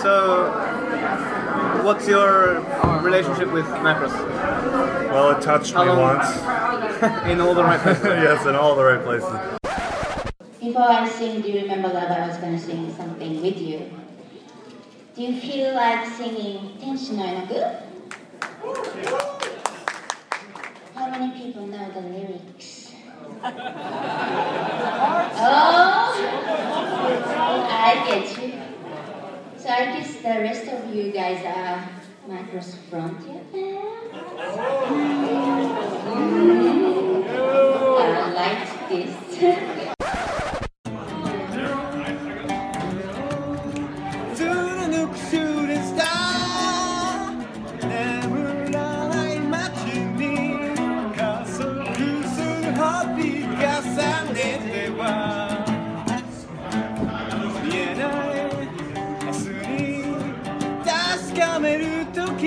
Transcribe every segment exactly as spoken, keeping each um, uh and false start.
So, what's your relationship with Macross? Well, it touched How me long- once. In all the right places. Yes, in all the right places. Before I sing, do you remember that I was going to sing something with you? Do you feel like singing Tenshi no Enoku? How many people know the lyrics? Oh, I get you. So I guess the rest of you guys are Macross Frontier fans? I like this. 眺めるとき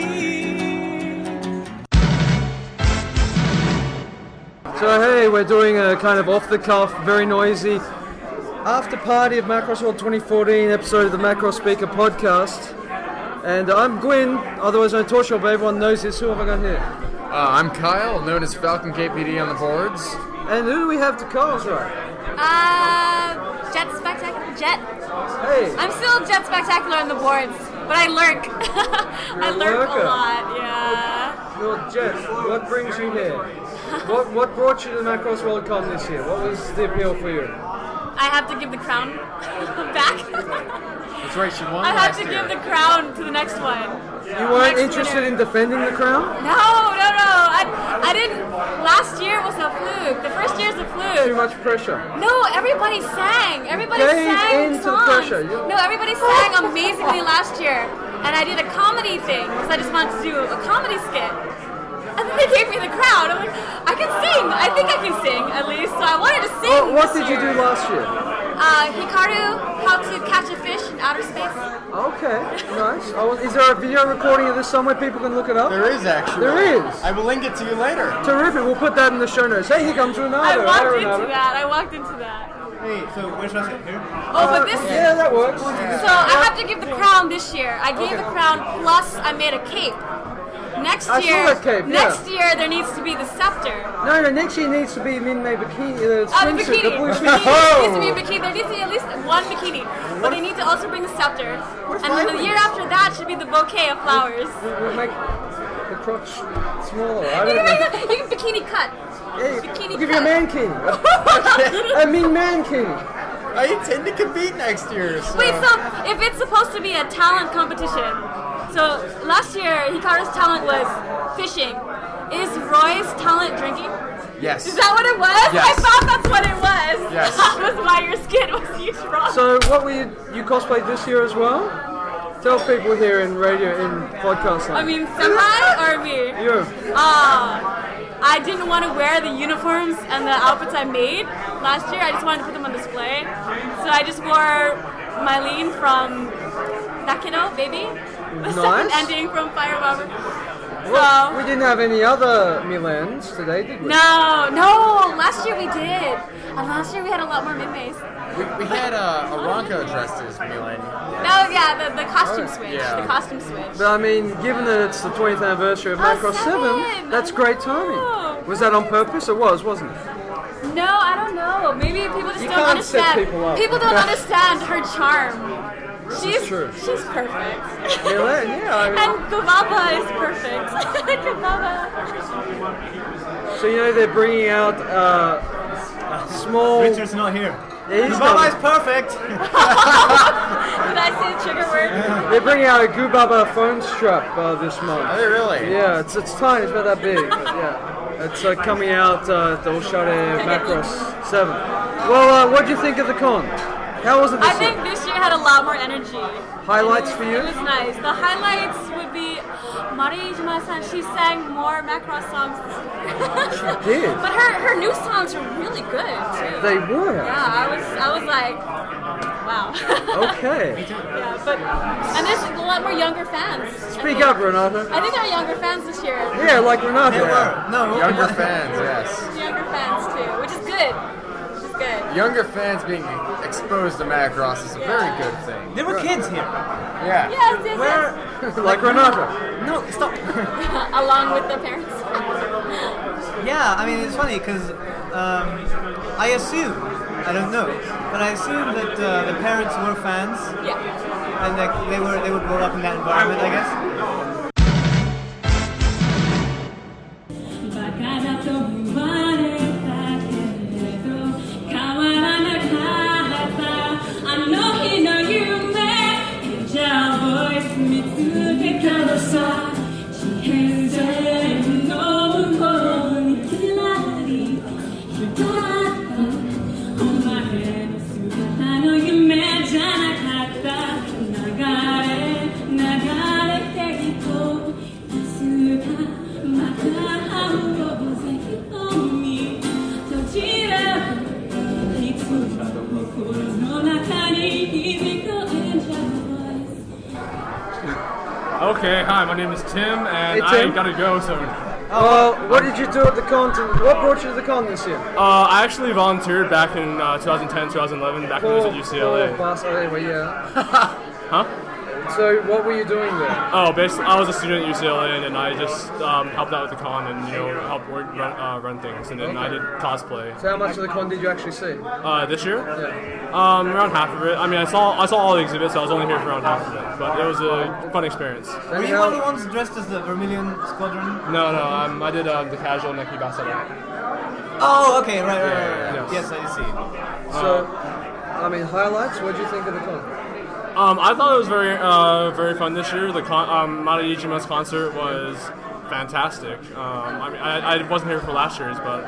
So hey, we're doing a kind of off-the-cuff, very noisy after party of Macross World twenty fourteen episode of the Macross Speaker podcast. And I'm Gwyn, otherwise known as Torshov, but everyone knows this. Who have I got here? Uh, I'm Kyle, known as Falcon K P D on the boards. And who do we have to Kyle's right? Uh, Jet Spectacular. Jet. Hey. I'm still Jet Spectacular on the boards, but I lurk. I a lurk lurker. a lot. Yeah. You're Jet. What brings you here? What what brought you to the Macross World Con this year? What was the appeal for you? I have to give the crown back. That's right, she won I have last to year. give the crown to the next one. You weren't Next interested winner. in defending the crown? No, no, no. I, I didn't. Last year was a fluke. The first year's a fluke. Too much pressure. No, everybody sang. Everybody Gave sang in to the songs. pressure. You- No, everybody sang amazingly last year. And I did a comedy thing because I just wanted to do a comedy skit. And then they gave me the crown. I'm like, I can sing. I think I can sing at least. So I wanted to sing. Oh, what this did you year. do last year? Uh, Hikaru, how to catch a fish in outer space. Okay, nice. Oh, is there a video recording of this somewhere people can look it up? There is actually. There is. I will link it to you later. Terrific. We'll put that in the show notes. Hey, here comes Renato. I Hi, walked Renato. into that. I walked into that. Hey, so where should I sit? Here? Oh, but this. Yeah, that works. So I have to give the crown this year. I gave the crown plus I made a cape. Next I saw year, that cape, yeah. next year there needs to be the scepter. No, no, next year needs to be Min-Mei bikini, the Oh, the swimsuit, bikini. the blue Bikini. swimsuit. There needs to be a bikini. There needs to be at least one bikini. But they need to also bring the scepter. And then the year after that should be the bouquet of flowers. We'll make the crotch smaller. I You don't can, make know. a, you can bikini cut. Hey, bikini we'll give you a cut. man-kini. I mean man-kini. I intend to compete next year. So. Wait, so if it's supposed to be a talent competition, so last year Hikaru's talent was fishing. Is Roy's talent drinking? Yes. Is that what it was? Yes. I thought that's what it was. Yes. That was why your skin was huge wrong. So what were you, you cosplayed this year as well? Tell people here in radio, in podcast I land. mean, Senpai or me? You. Uh, I didn't want to wear the uniforms and the outfits I made last year. I just wanted to put them on display. So I just wore Mylene from Nakino, Baby. The second Nice. ending from Fire Bomber. Well, So, we didn't have any other Milans today, did we? no, no, last year we did. And last year we had a lot more Minmeis. We, we had uh, Aranko dressed as Milan. No, yeah, the, the costume switch. Yeah. The costume switch. But I mean, given that it's the twentieth anniversary of Oh, Macross seven, seven. that's great timing. Oh. Was that on purpose? It was, wasn't it? No, I don't know. Maybe people just You don't can't set understand. people up. don't understand her charm. She's true. she's perfect. Milan, yeah. I mean, And Gubaba is perfect. Gubaba. so you know they're bringing out uh, small. Richard's not here. Yeah, he's Baba not- is perfect! Did I say the trigger word? They're bringing out a Gubaba phone strap uh, this month. Are they really? Yeah, it's it's tiny. It's about that big. Yeah, it's uh, coming out uh, at the Oshare Macross seven. Well, uh, what do you think of the con? How was it this I think year? this year had a lot more energy. Highlights for you? It was nice. The highlights would be Marijima-san. She sang more Macross songs this year. She did. But her, her new songs are really good too. They were. Yeah, I was I was like, wow. Okay. Yeah, but and there's a lot more younger fans. Speak up, Renato. I think there are younger fans this year. Yeah, like Renato. No, Younger fans, yes. Younger fans too, which is good. Which is good. younger fans being exposed to Macross is a very good thing. There were kids here. Yeah. Yes, yes, Where? yes. Like Renata. No, stop. Along with the parents. Yeah, I mean it's funny because um, I assume, I don't know, but I assume that uh, the parents were fans Yeah. and like they were they were brought up in that environment, I guess. バカだと言われたけれど変わらなかったあの日の夢じゃあボイス見つけたのさ地平線の向こうにきらり光ったお前の姿の夢じゃなかった流れ流れていこういつかまた会う瞳閉じればいつも心の中に響く angel voice Okay, hi, my name is Tim, and Hey, Tim. I gotta go soon. Well, what did you do at the con? What brought you to the con this year? Uh, I actually volunteered back in uh, twenty ten, twenty eleven, back when I was at U C L Oh, A. pass, oh, well, yeah. Huh? So, what were you doing there? Oh, basically, I was a student at U C L A, and I just um, helped out with the con and, you know, helped work, run, uh, run things. And then I did cosplay. So, how much of the con did you actually see? Uh, this year? Yeah. Um, around half of it. I mean, I saw I saw all the exhibits, so I was only here for around half of it. But it was a fun experience. Were you one of the ones dressed as the Vermilion Squadron? No, no, um, I did uh, the casual Neki Basara. Oh, okay, right, right, right. right. Yes. Yes, I see. So, I mean, highlights? What did you think of the con? Um, I thought it was very, uh, very fun this year. The con- um, Mari Ichima's concert was fantastic. Um, I mean, I, I wasn't here for last year's, but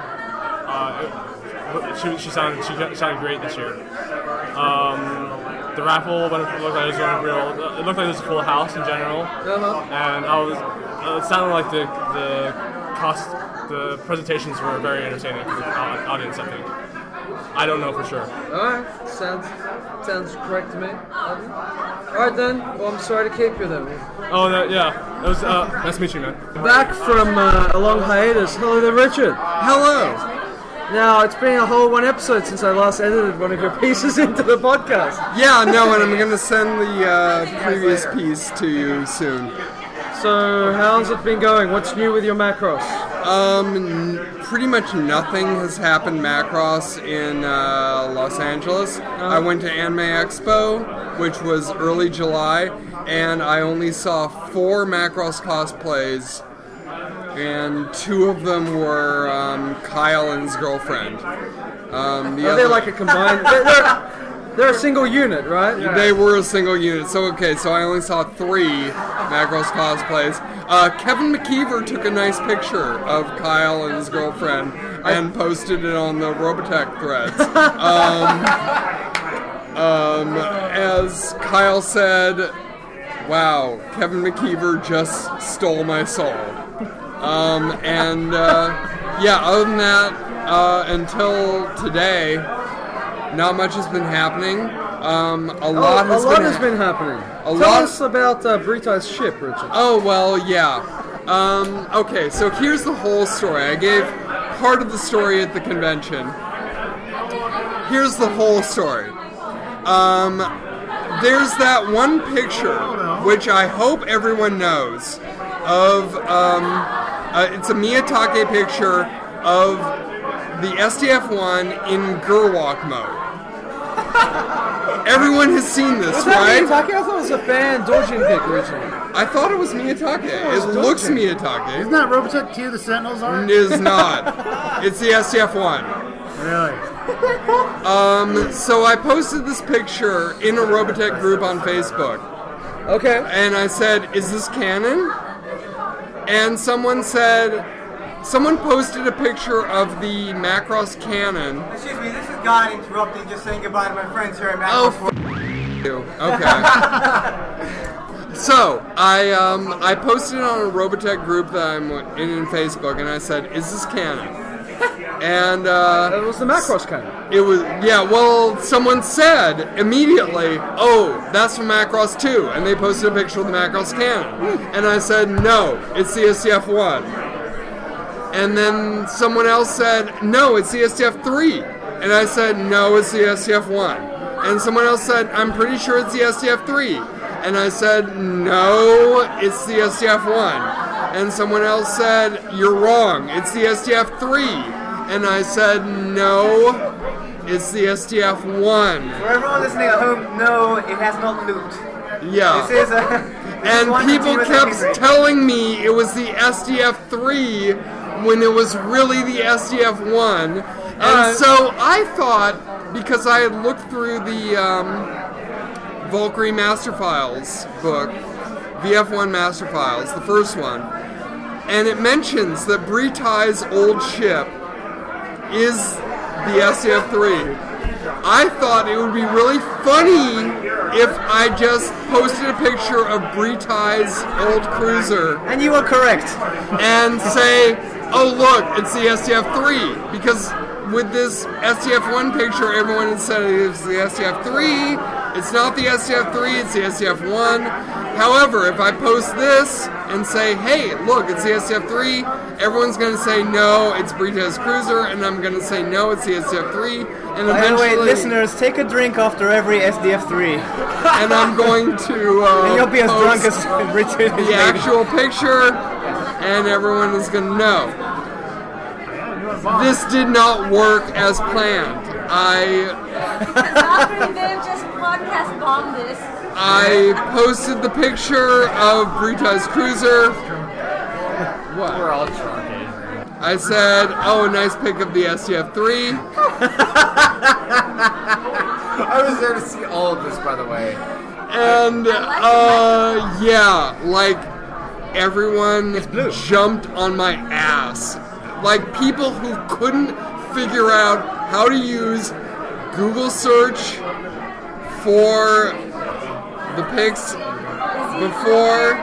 uh, it, she, she sounded, she sounded great this year. Um, the raffle, when it looked like it was going real, it looked like it was a full house in general, Uh-huh. and I was, it sounded like the the cost, the presentations were very entertaining for the au- audience. I think. I don't know for sure. Alright, sounds sounds correct to me. Alright then, well I'm sorry to keep you then. Oh, no, yeah. It was, uh, nice to meet you, man. Back from uh, a long hiatus, hello there Richard. Hello. Now, it's been a whole one episode since I last edited one of your pieces into the podcast. Yeah, no, and I'm going to send the uh, previous piece to you soon. So, how's it been going? What's new with your Macross? Um, n- pretty much nothing has happened Macross in uh, Los Angeles. I went to Anime Expo, which was early July, and I only saw four Macross cosplays, and two of them were um, Kyle and his girlfriend. Um, the Are other- they like a combined... they're, they're, they're a single unit, right? They were a single unit. So, okay, so I only saw three Macross cosplays. Uh, Kevin McKeever took a nice picture of Kyle and his girlfriend and posted it on the Robotech threads. um, um, as Kyle said, wow, Kevin McKeever just stole my soul. Um, and, uh, yeah, other than that, uh, until today, not much has been happening. Um, a lot oh, has a lot been has been happening. A Tell lot- us about uh, Brito's ship, Richard. Oh, well, yeah. Um, okay, so here's the whole story. I gave part of the story at the convention. Here's the whole story. Um, there's that one picture, which I hope everyone knows, of, um, uh, it's a Miyatake picture of the S D F one in Gerwalk mode. Everyone has seen this, Was right? that Miyatake? I thought it was a fan Dojin pick originally. I thought it was Miyatake. was It looks Dojin. Miyatake. Isn't that Robotech two the Sentinels are? It is not. It's the S D F one. Really? Um, so I posted this picture in a Robotech group on Facebook. Okay. And I said, is this canon? And someone said, someone posted a picture of the Macross cannon. Excuse me, this is God interrupting, just saying goodbye to my friends here at Oh, Macross. f- you. Okay. So, I um, I posted it on a Robotech group that I'm in in Facebook, and I said, is this canon? And, uh... That was the Macross cannon. It was, yeah, well, someone said immediately, oh, that's from Macross two, and they posted a picture of the Macross cannon. And I said, no, it's the S D F one. And then someone else said, no, it's the S D F three. And I said, no, it's the S D F one. And someone else said, I'm pretty sure it's the S D F three. And I said, no, it's the S D F one. And someone else said, you're wrong, it's the S D F three. And I said, no, it's the S D F one. For everyone listening at home, no, it has not looped. Yeah. This is a... This and is one people continuous kept telling me it was the S D F three when it was really the S D F one. And Uh, so I thought, because I had looked through the um, Valkyrie Master Files book, V F one Master Files, the first one, and it mentions that Britai's old ship is the S D F three. I thought it would be really funny if I just posted a picture of Britai's old cruiser. And you were correct. And say, oh look, it's the S D F three. Because with this S D F one picture, everyone had said it was the S D F three. It's not the S D F three, it's the S D F one. However, if I post this and say, hey, look, it's the S D F three, everyone's going to say, no, it's Britai's cruiser, and I'm going to say, no, it's the S D F three. And By the way, eventually, listeners, take a drink after every S D F three. and I'm going to uh, and you'll be as drunk as post Richard is the actual picture, and everyone is going to know. This did not work as planned. I After Dave just podcast bombed this. I posted the picture of Britai's cruiser. What? We're all drunk, Adrian. I said, oh, nice pic of the S D F three. I was there to see all of this, by the way. And, uh, yeah, like, everyone jumped on my ass. Like, people who couldn't figure out how to use Google search for the pics before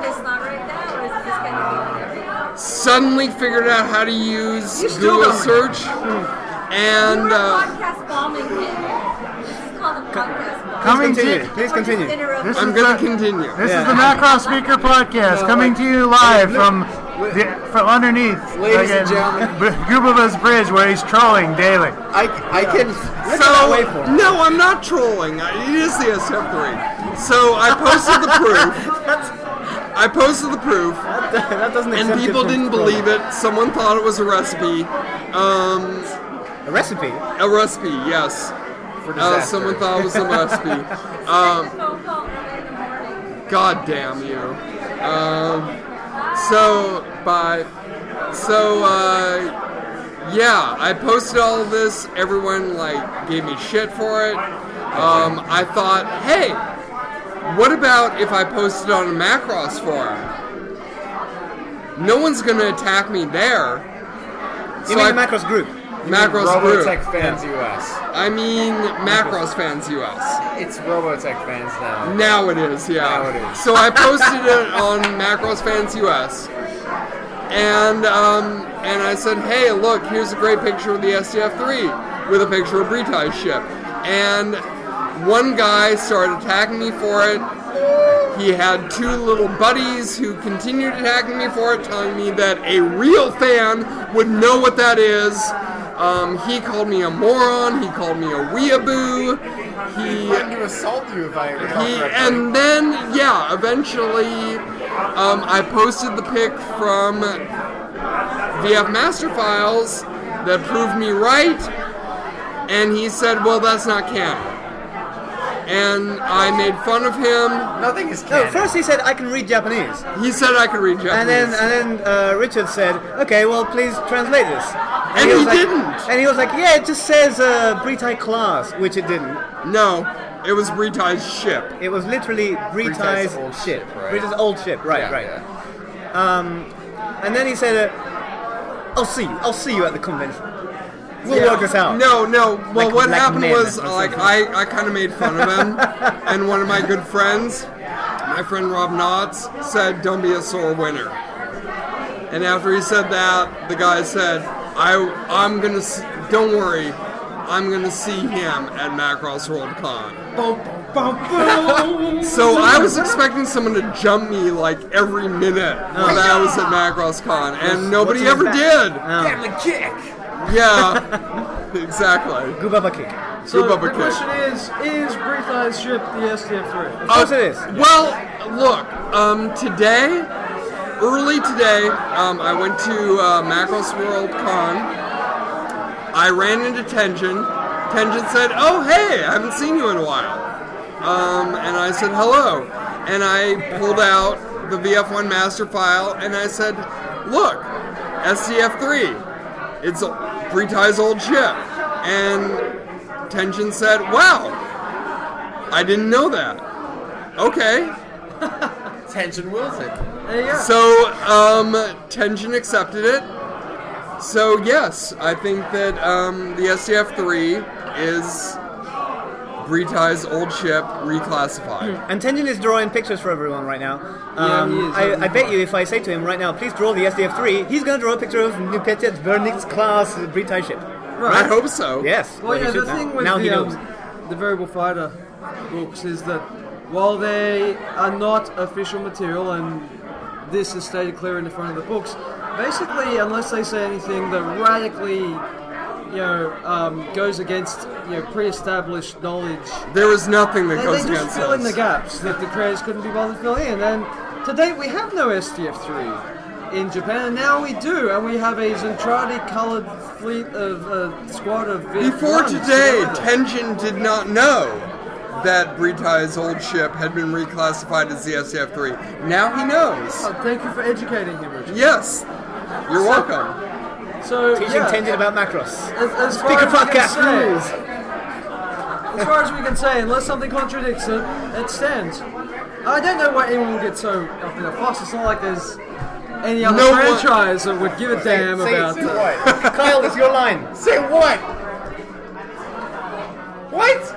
suddenly figured out how to use Google search. And, uh, podcast bombing him. This is called a podcast bomb. Coming continue. to Please continue. This I'm is going the- to continue. This Yeah. is the Macross Speaker Podcast, No, coming like- to you live Look, from the, from underneath Ladies and gentlemen, Gubaba's Bridge, where he's trolling daily. I, I can. So, wait for it. no, I'm not trolling. I- It is the S F three. So I posted the proof. I posted the proof, That doesn't and exempt it people from didn't trolling. believe it. Someone thought it was a recipe. Um, A recipe? a recipe, yes. For Uh, disaster. someone thought it was a recipe. Um, God damn you. Um, so, bye. So, uh, yeah, I posted all of this. Everyone, like, gave me shit for it. Um, I thought, hey, what about if I posted on a Macross forum? No one's gonna attack me there. You mean the Macross group? Macross group. Robotech Fans U S. I mean Macross Fans U S. It's Robotech Fans now. Now it is, yeah. Now it is. So I posted it on Macross Fans U S, and um, and I said, hey, look, here's a great picture of the S D F three with a picture of Britai's ship, and one guy started attacking me for it. He had two little buddies who continued attacking me for it, telling me that a real fan would know what that is. Um, he called me a moron. He called me a weeaboo. He threatened to assault you if I recall he, correctly. and then, yeah, eventually, um, I posted the pic from V F Master Files that proved me right, and he said, well, that's not canon. And I made fun of him. Nothing is No, canon. first he said, I can read Japanese. He said I could read Japanese. And then and then uh, Richard said, okay, well, please translate this. And he was like, didn't. And he was like, yeah, it just says uh, Britai class, which it didn't. No, it was Britai's ship. It was literally Britai's Britai's old ship. ship, right? Britai's old ship, right, Yeah, right. yeah. Um, and then he said, uh, I'll see you. I'll see you at the convention. We'll Yeah. work this out. No, no. Well, Like- what like happened men was, or like, something. I, I kind of made fun of him, and one of my good friends, my friend Rob Knotts, said, "Don't be a sore winner." And after he said that, the guy said, "I, I'm gonna, s- don't worry, I'm gonna see him at Macross World Con." So I was expecting someone to jump me like every minute that I was at Macross Con, and nobody what's ever that? did. Oh. Family kick! Yeah. Exactly. Gubaba kick. So Gubaba the kick. question is, is Brita's ship the S D F three? Of course it is. Well, look, um, today, early today, um, I went to uh, Macros World Con. I ran into Tenjin. Tenjin said, "Oh, hey, I haven't seen you in a while." Um, and I said, "Hello." And I pulled out the V F one master file, and I said, "Look, S D F three. It's Britai's old ship." And Tenjin said, "Wow, I didn't know that." Okay. Tension wills it. There you go. So, um, Tenjin accepted it. So, yes, I think that um, the S D F three is Britai's old ship reclassified. And Tenjin is drawing pictures for everyone right now. Yeah, Um, he is. I, I bet you if I say to him right now, please draw the S D F three, he's going to draw a picture of New Petit Vernix class Britai ship. I hope so. Yes. Well, he yeah, the should now. thing with now he the, knows. um, the Variable Fighter books is that while they are not official material, and this is stated clear in the front of the books, basically, unless they say anything that radically, you know, um, goes against, you know, pre-established knowledge, There is nothing that they, goes they just against fill us. in the gaps that the creators couldn't be bothered filling in. And to date, we have no S D F three in Japan, and now we do, and we have a Zentradi-coloured fleet of uh, squad of V F Before ones today, together. Tenjin did not know that Britai's old ship had been reclassified as the S D F three. Now he knows. Oh, thank you for educating him, Richard. Yes, you're welcome. So, Teaching yeah, Tenjin about macros. as, as far Speaker as we can podcast say, rules. as far as we can say, unless something contradicts it, it stands. I don't know why anyone would get so up in a fuss. It's not like there's any other No one- franchise that would give a damn Say- about say that. what? Kyle, it's your line. Say what? What?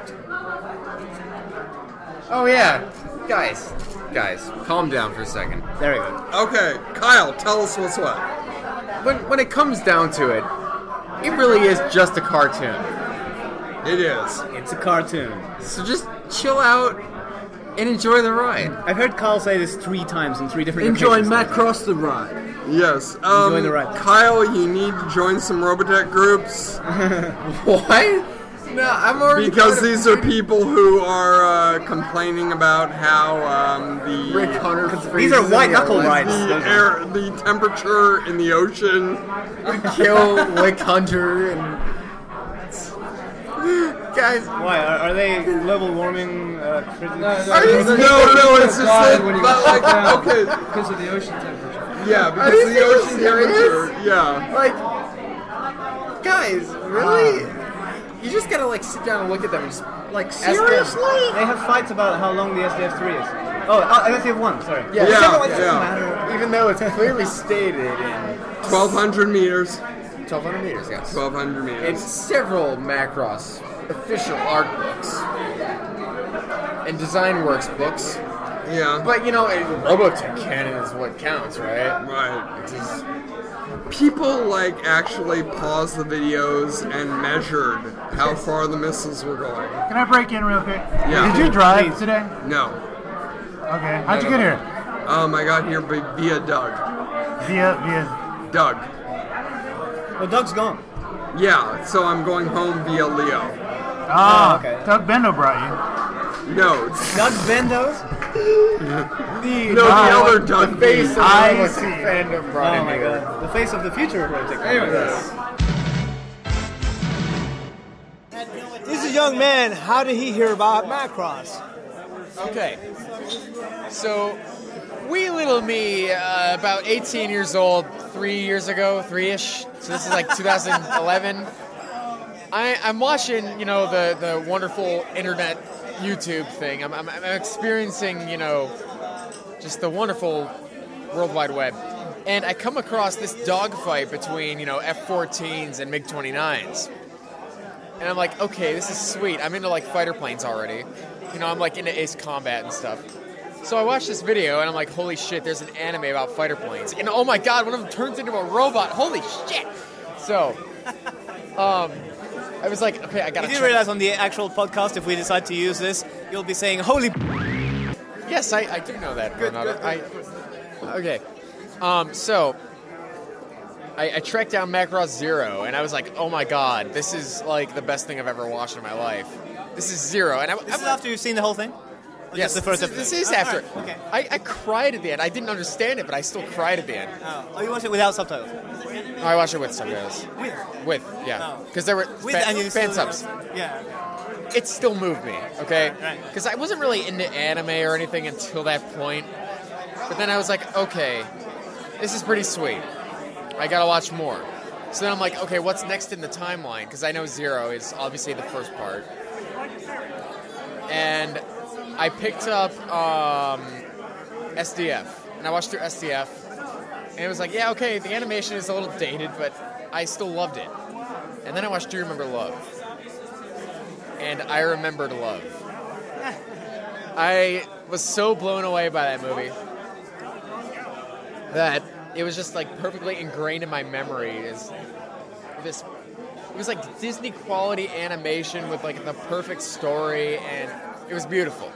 Oh yeah, guys, guys, calm down for a second. There we go. Okay, Kyle, tell us what's what. When when it comes down to it, it really is just a cartoon. It is. It's a cartoon. So just chill out and enjoy the ride. I've heard Kyle say this three times in three different Enjoy occasions. Macross the ride. Yes. Um, Enjoy the ride. Kyle, you need to join some Robotech groups What? No, I'm already because part of- these are people who are uh, complaining about how um, the Rick Hunter. These are white knuckle rides. the air, the temperature in the ocean. Kill Rick Hunter and guys. Why? Are, are they global warming uh, critics? No, no, it's just that, when he but was like, down okay, because of the ocean temperature. yeah, Are because these of the people ocean serious? temperature, yeah. Like, guys, really? You just gotta like sit down and look at them and just like Ask them. seriously. They have fights about how long the S D F three is. Oh, uh, S D F one, sorry. Yeah, The Yeah, second one doesn't yeah. matter. Even though it's clearly stated in twelve hundred meters. twelve hundred meters, yes. twelve hundred In meters. several Macross official art books and Design Works books. Yeah. But you know, it- Robotech canon is what counts, right? Right. It's just, People like actually paused the videos and measured how far the missiles were going. Can I break in real quick? Yeah. Did you drive today? No. Okay. How'd you get here? Um, I got here by- via Doug. Via via. Doug. Well, Doug's gone. Yeah, so I'm going home via Leo. Ah, Oh, okay. Doug Bendo brought you. No, it's- Doug Bendo? the, no, the other Doug. the face of the I Robotech see. fandom brought Oh in my here. god. The face of the future of Robotech. Anyways. This is a young man. How did he hear about Macross? Okay. So, wee little me, uh, about eighteen years old, three years ago, three-ish. So this is like two thousand eleven. I, I'm watching, you know, the, the wonderful internet YouTube thing. I'm, I'm, I'm experiencing, you know, just the wonderful World Wide Web. And I come across this dogfight between, you know, F fourteens and MiG twenty-nines. And I'm like, okay, this is sweet. I'm into, like, fighter planes already. You know, I'm, like, into Ace Combat and stuff. So I watched this video, and I'm like, holy shit, there's an anime about fighter planes. And, oh, my God, one of them turns into a robot. Holy shit. So, um, I was like, okay, I gotta You do check. realize on the actual podcast, if we decide to use this, you'll be saying, holy... Yes, I, I do know that. Good, good, I, okay. Um, so, I, I tracked down Macross Zero, and I was like, oh my god, this is like the best thing I've ever watched in my life. This is Zero, and I, This is after you've seen the whole thing? Or yes, just the first this, is- episode? this is Oh, after. alright, okay. I, I cried at the end. I didn't understand it, but I still cried at the end. Oh, oh you watched it without subtitles? No, I watched it with subtitles. With? With, yeah, Oh. because there were With fan, and you fan still- subs. Yeah. It still moved me, okay? Right. Because I wasn't really into anime or anything until that point. But then I was like, okay, this is pretty sweet. I gotta watch more. So then I'm like, okay, what's next in the timeline? Because I know Zero is obviously the first part. And I picked up um, S D F. And I watched through S D F. And it was like, yeah, okay, the animation is a little dated, but I still loved it. And then I watched Do You Remember Love? And I remembered Love. I was so blown away by that movie that it was just like perfectly ingrained in my memory as this. It was like Disney quality animation with like the perfect story, and it was beautiful.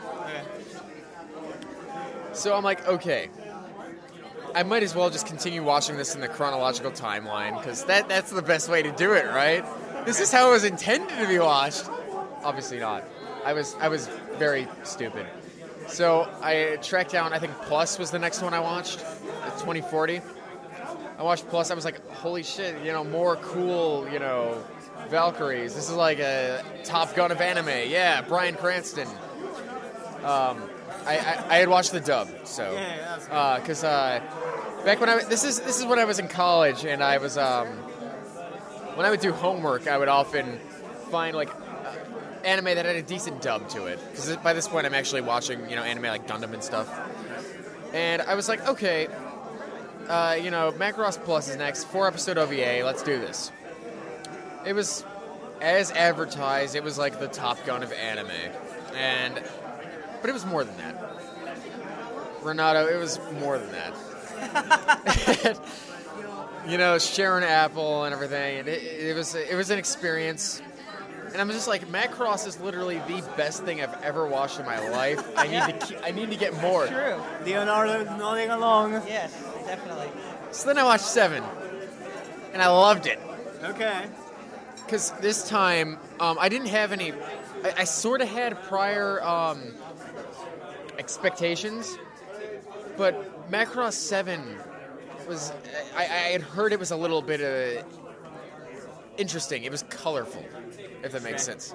So I'm like, okay, I might as well just continue watching this in the chronological timeline because that that's the best way to do it, right? This is how it was intended to be watched. Obviously not. I was I was very stupid. So I tracked down, I think Plus was the next one I watched, the twenty forty. I watched Plus, I was like, holy shit, you know, more cool, you know, Valkyries. This is like a Top Gun of anime. Yeah, Bryan Cranston. Um, I, I, I had watched the dub, so because uh, back when I this is this is when I was in college, and I was um, when I would do homework, I would often find like anime that had a decent dub to it, because by this point I'm actually watching, you know, anime like Gundam and stuff. And I was like, okay, uh, you know, Macross Plus is next, four episode O V A, let's do this. It was, as advertised, it was like the Top Gun of anime, and but it was more than that. Renato, it was more than that. You know, Sharon Apple and everything, and it, it was it was an experience. And I'm just like, Macross is literally the best thing I've ever watched in my life. I need to keep, I need to get more. True. Leonardo nodding along. Yes, definitely. So then I watched Seven, and I loved it. Okay. Because this time, um, I didn't have any. I, I sort of had prior um, expectations, but Macross Seven was. I, I had heard it was a little bit uh, interesting. It was colorful, if that makes sense.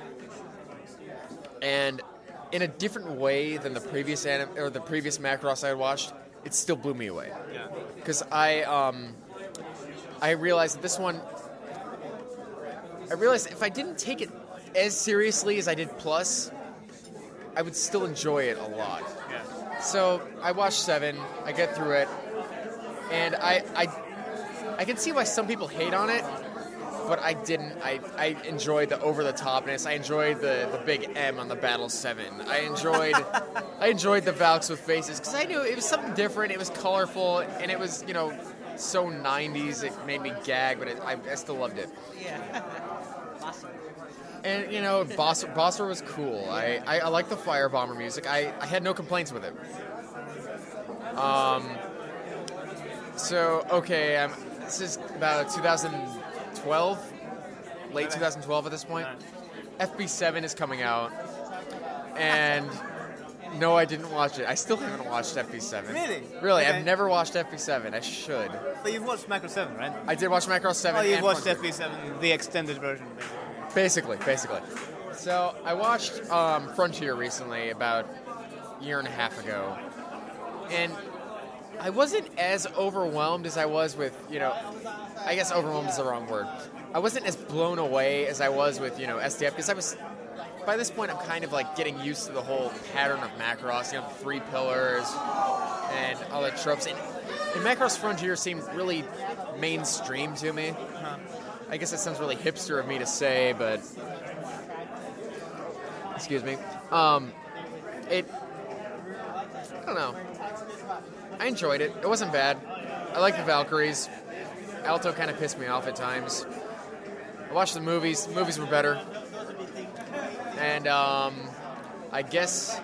And in a different way than the previous anim- or the previous Macross I had watched, it still blew me away. Yeah. Because I um, I realized that this one. I realized if I didn't take it as seriously as I did Plus, I would still enjoy it a lot. Yeah. So I watched Seven. I get through it, and I I I can see why some people hate on it. But I didn't. I, I enjoyed the over-the-topness. I enjoyed the, the big M on the Battle seven. I enjoyed I enjoyed the Valks with faces because I knew it was something different. It was colorful, and it was, you know, so nineties. It made me gag, but it, I, I still loved it. Yeah. Awesome. And, you know, Boss, Bosser was cool. I, I, I like the Firebomber music. I, I had no complaints with it. Um. So, okay, um, this is about two thousand twelve, late twenty twelve at this point. F B seven is coming out, and no, I didn't watch it. I still haven't watched F B seven. Really? Really, Okay. I've never watched F B seven. I should. But you've watched Macross seven, right? I did watch Macross seven. Oh, you've and watched Frontier. F B seven, the extended version. Basically, basically. So I watched um, Frontier recently, about a year and a half ago, and I wasn't as overwhelmed as I was with, you know, I guess overwhelmed is the wrong word. I wasn't as blown away as I was with, you know, S D F, because I was, by this point, I'm kind of like getting used to the whole pattern of Macross, you know, the three pillars and all the tropes. And, and Macross Frontier seemed really mainstream to me. I guess it sounds really hipster of me to say, but excuse me. Um, it, I don't know. I enjoyed it. It wasn't bad. I like the Valkyries. Alto kind of pissed me off at times. I watched the movies. The movies were better. And um, I guess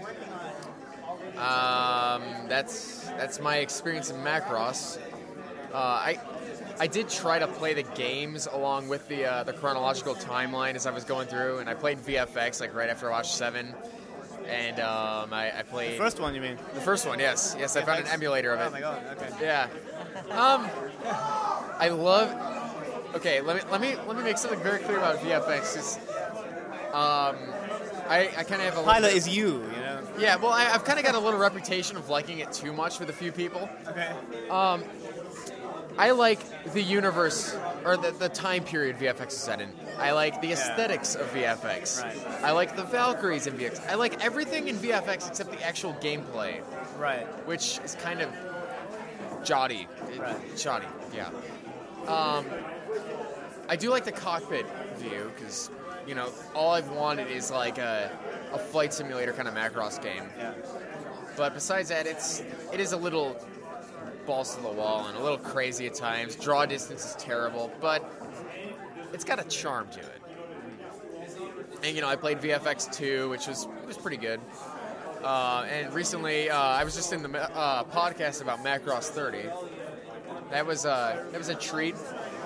um, that's that's my experience in Macross. Uh, I I did try to play the games along with the uh, the chronological timeline as I was going through, and I played V F X like right after I watched seven, and um, I, I played The first one, you mean? the first one. Yes, yes, I found an emulator of it. Oh my god. Okay. Yeah. Um, I love. Okay, let me let me let me make something very clear about V F X. Is, um, I I kind of have a Pilot little- is you, you know. Yeah, well, I, I've kind of got a little reputation of liking it too much with a few people. Okay. Um, I like the universe or the, the time period V F X is set in. I like the aesthetics of V F X. Right. I like the Valkyries in V F X. I like everything in V F X except the actual gameplay. Right. Which is kind of jotty. Right. Shoddy, yeah. Um, I do like the cockpit view because, you know, all I've wanted is like a, a flight simulator kind of Macross game. Yeah. But besides that, it's it is a little balls to the wall and a little crazy at times. Draw distance is terrible, but it's got a charm to it. And you know, I played V F X two, which was it was pretty good. Uh, and recently, uh, I was just in the uh, podcast about Macross thirty. That was uh, that was a treat.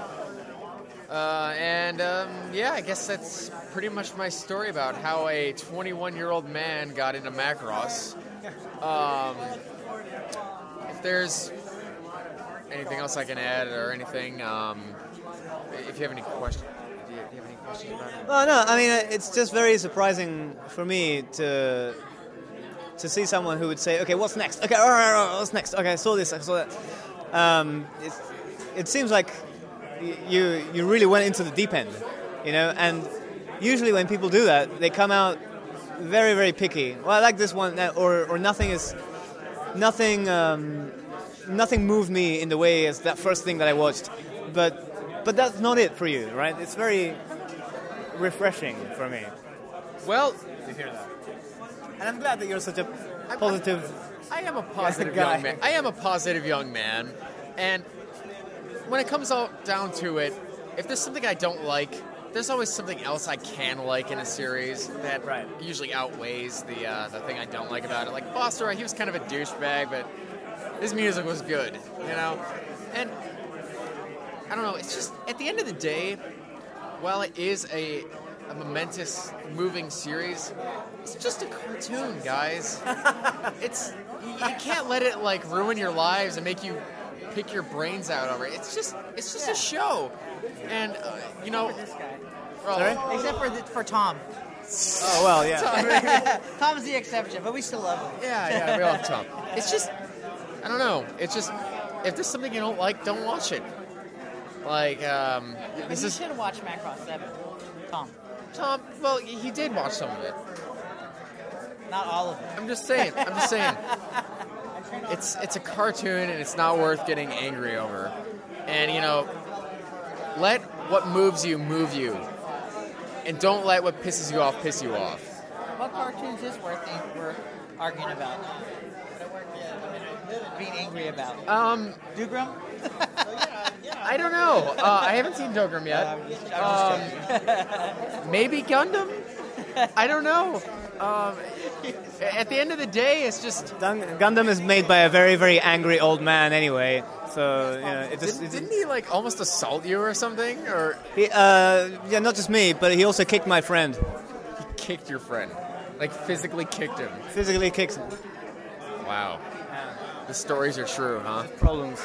Uh, and um, yeah, I guess that's pretty much my story about how a twenty-one-year-old man got into Macross. Um, if there's anything else I can add or anything, um, if you have any questions, do you, do you have any questions about it? Well, no, I mean, it's just very surprising for me to to see someone who would say, okay, what's next? Okay, all right, all right, what's next? Okay, I saw this, I saw that. Um, it, it seems like y- you you really went into the deep end, you know, and usually when people do that, they come out very, very picky. Well, I like this one, that- or or nothing is, nothing, um, nothing moved me in the way as that first thing that I watched. But but that's not it for you, right? It's very refreshing for me. Well, to hear that. And I'm glad that you're such a positive. I am a positive guy. young man. I am a positive young man, and when it comes out down to it, if there's something I don't like, there's always something else I can like in a series that usually outweighs the uh, the thing I don't like about it. Like Foster, he was kind of a douchebag, but his music was good, you know. And I don't know. It's just at the end of the day, while it is a a momentous, moving series, it's just a cartoon, guys. It's you, you can't let it like ruin your lives and make you pick your brains out over it. It's just it's just a show, and uh, you know. Sorry? Except for the, for Tom. Oh well, yeah. Tom's the exception, but we still love him. Yeah, yeah, we love Tom. It's just, I don't know. It's just, if there's something you don't like, don't watch it. Like, um, But this you is should watch Macross seven. Tom. Tom. Well, he did watch some of it. Not all of it. I'm just saying. I'm just saying. It's it's a cartoon and it's not worth getting angry over. And you know, let what moves you move you, and don't let what pisses you off piss you off. What cartoons is worth worth arguing about? Being angry about? Um, Dougram? I don't know. Uh, I haven't seen Dougram yet. Um, maybe Gundam. I don't know. Um, at the end of the day, it's just Gundam is made by a very, very angry old man anyway. So you know, it just didn't, didn't he like almost assault you or something? Or he, uh, yeah, not just me, but he also kicked my friend. He kicked your friend, like physically kicked him. Physically kicked him. Wow. The stories are true, huh? Problems.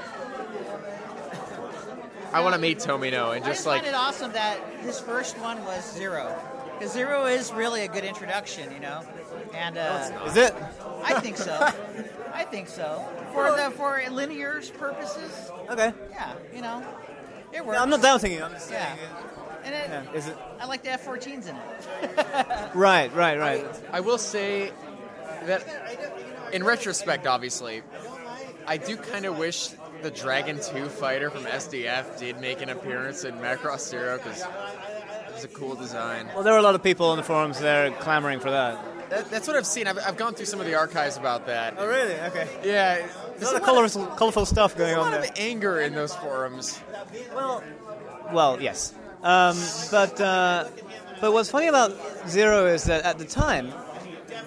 I want to meet Tomino and I just just like find it awesome that his first one was Zero. Because Zero is really a good introduction, you know? And uh, Is it? I think so. I think so. For the for linear purposes. Okay. Yeah, you know. It works. I'm not doubting you. I'm just Yeah. saying. And it, Yeah, is it? I like the F fourteens in it. Right, right, right. I will say that, in retrospect, obviously, I do kind of wish the Dragon two fighter from S D F did make an appearance in Macross Zero because it was a cool design. Well, there were a lot of people on the forums there clamoring for that. That, that's what I've seen. I've, I've gone through some of the archives about that. Oh, really? Okay. Yeah. There's a lot of colorful, colorful stuff going There's a on lot there. of anger in those forums. Well, well, yes. Um, but uh, but what's funny about Zero is that at the time,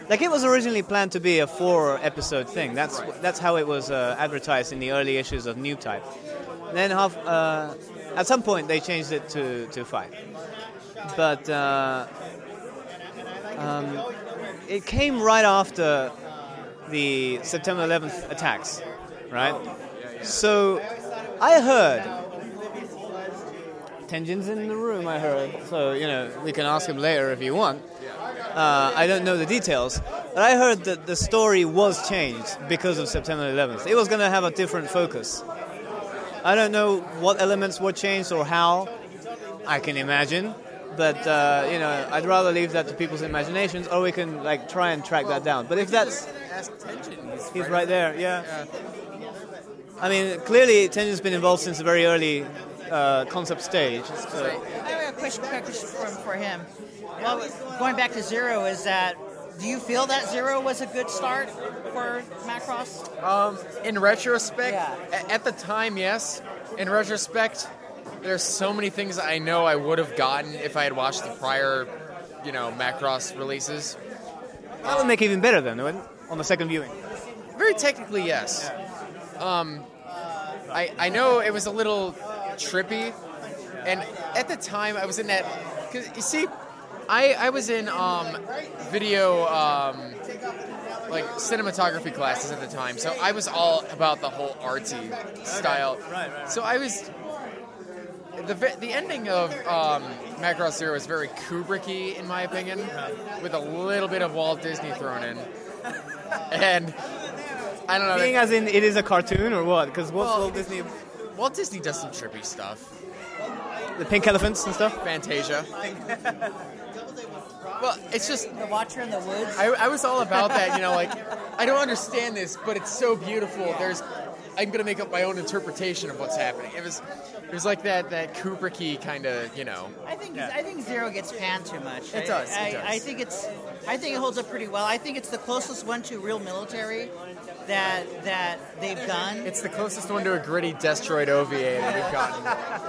like it was originally planned to be a four-episode thing. That's that's how it was uh, advertised in the early issues of Noob Type. Then half, uh, at some point they changed it to, to five. But uh, um, it came right after the September eleventh attacks, right? So I heard, Tenjin's in the room, I heard, so, you know, we can ask him later if you want. Uh, I don't know the details, but I heard that the story was changed because of September eleventh. It was going to have a different focus. I don't know what elements were changed or how, I can imagine, but, uh, you know, I'd rather leave that to people's imaginations, or we can, like, try and track that down. But if that's... Ask Tenjin. He's, He's right there, yeah. I mean, clearly Tenjin's been involved since a very early uh, concept stage. So. I have a question, question for, for him. Well, going back to Zero, is that, do you feel that Zero was a good start for Macross? Um, in retrospect, a- at the time, yes. In retrospect, there's so many things I know I would have gotten if I had watched the prior, you know, Macross releases. That would make it even better then, wouldn't it? On the second viewing. Very technically, yes. Um, I I know it was a little trippy, and at the time I was in that. Cause you see, I I was in um video um like cinematography classes at the time, so I was all about the whole artsy style. Right, right. So I was. The the ending of um, Macross Zero is very Kubrick-y, in my opinion, with a little bit of Walt Disney thrown in. And I don't know. Being as in it is a cartoon or what? Because what's Well, Walt Disney? Walt Disney does some trippy stuff. The pink elephants and stuff? Fantasia. Well, it's just... The Watcher in the Woods? I, I was all about that, you know, like, I don't understand this, but it's so beautiful. There's... I'm going to make up my own interpretation of what's happening. It was... It was like that, that Kubrick-y kind of, you know... I think I think Zero gets panned too much. It does, it I, does. I think it's I think it holds up pretty well. I think it's the closest one to real military that that they've done. It's the closest one to a gritty Destroid O V A that we've gotten.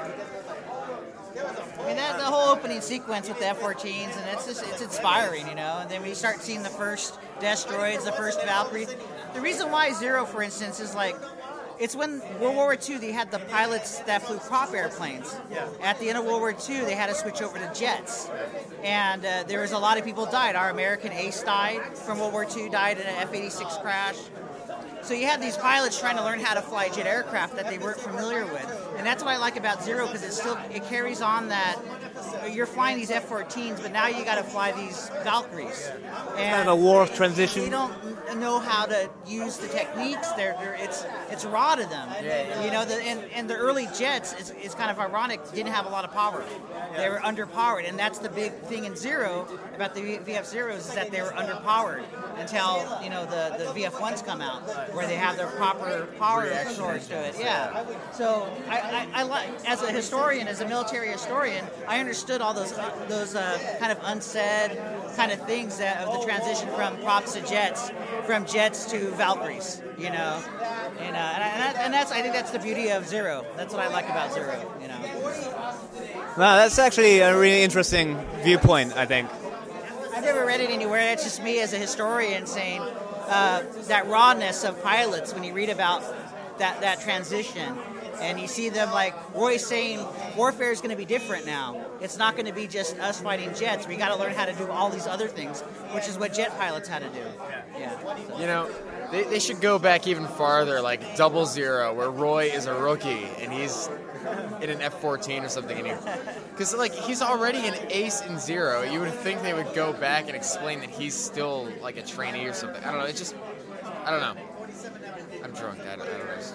I mean, that the whole opening sequence with the F fourteens, and it's just it's inspiring, you know. And then when you start seeing the first Destroids, the first Valkyrie, the reason why Zero, for instance, is like. It's when World War Two they had the pilots that flew prop airplanes. Yeah. At the end of World War Two, they had to switch over to jets, and uh, there was a lot of people died. Our American ace died from World War Two, died in an F eighty-six crash. So you had these pilots trying to learn how to fly jet aircraft that they weren't familiar with, and that's what I like about Zero because it still it carries on that you're flying these F fourteens, but now you got to fly these Valkyries. And Kind of a war of transition. they don't know how to use the techniques. They're, they're it's it's raw to them. Yeah. You know, the, and and the early jets is, is kind of ironic. Didn't have a lot of power. They were underpowered, and that's the big thing in Zero about the V F Zeros is that they were underpowered until you know the the V F ones come out where they have their proper power source to it. Yeah. So I, I, I like as a historian, as a military historian, I understood all those uh, those uh, kind of unsaid kind of things that of the transition from props to jets, from jets to Valkyries, you know, and uh, and, I, and, that, and that's I think that's the beauty of Zero. That's what I like about Zero, you know. Wow, that's actually a really interesting viewpoint, I think. I've never read it anywhere. It's just me as a historian saying uh, that rawness of pilots when you read about that that transition. And you see them like Roy's saying, warfare is going to be different now. It's not going to be just us fighting jets. We got to learn how to do all these other things, which is what jet pilots had to do. Yeah. You know, they, they should go back even farther, like Double Zero, where Roy is a rookie and he's in an F fourteen or something. Because like he's already an ace in Zero. You would think they would go back and explain that he's still like a trainee or something. I don't know. It's just, I don't know. I'm drunk. I don't, I don't understand.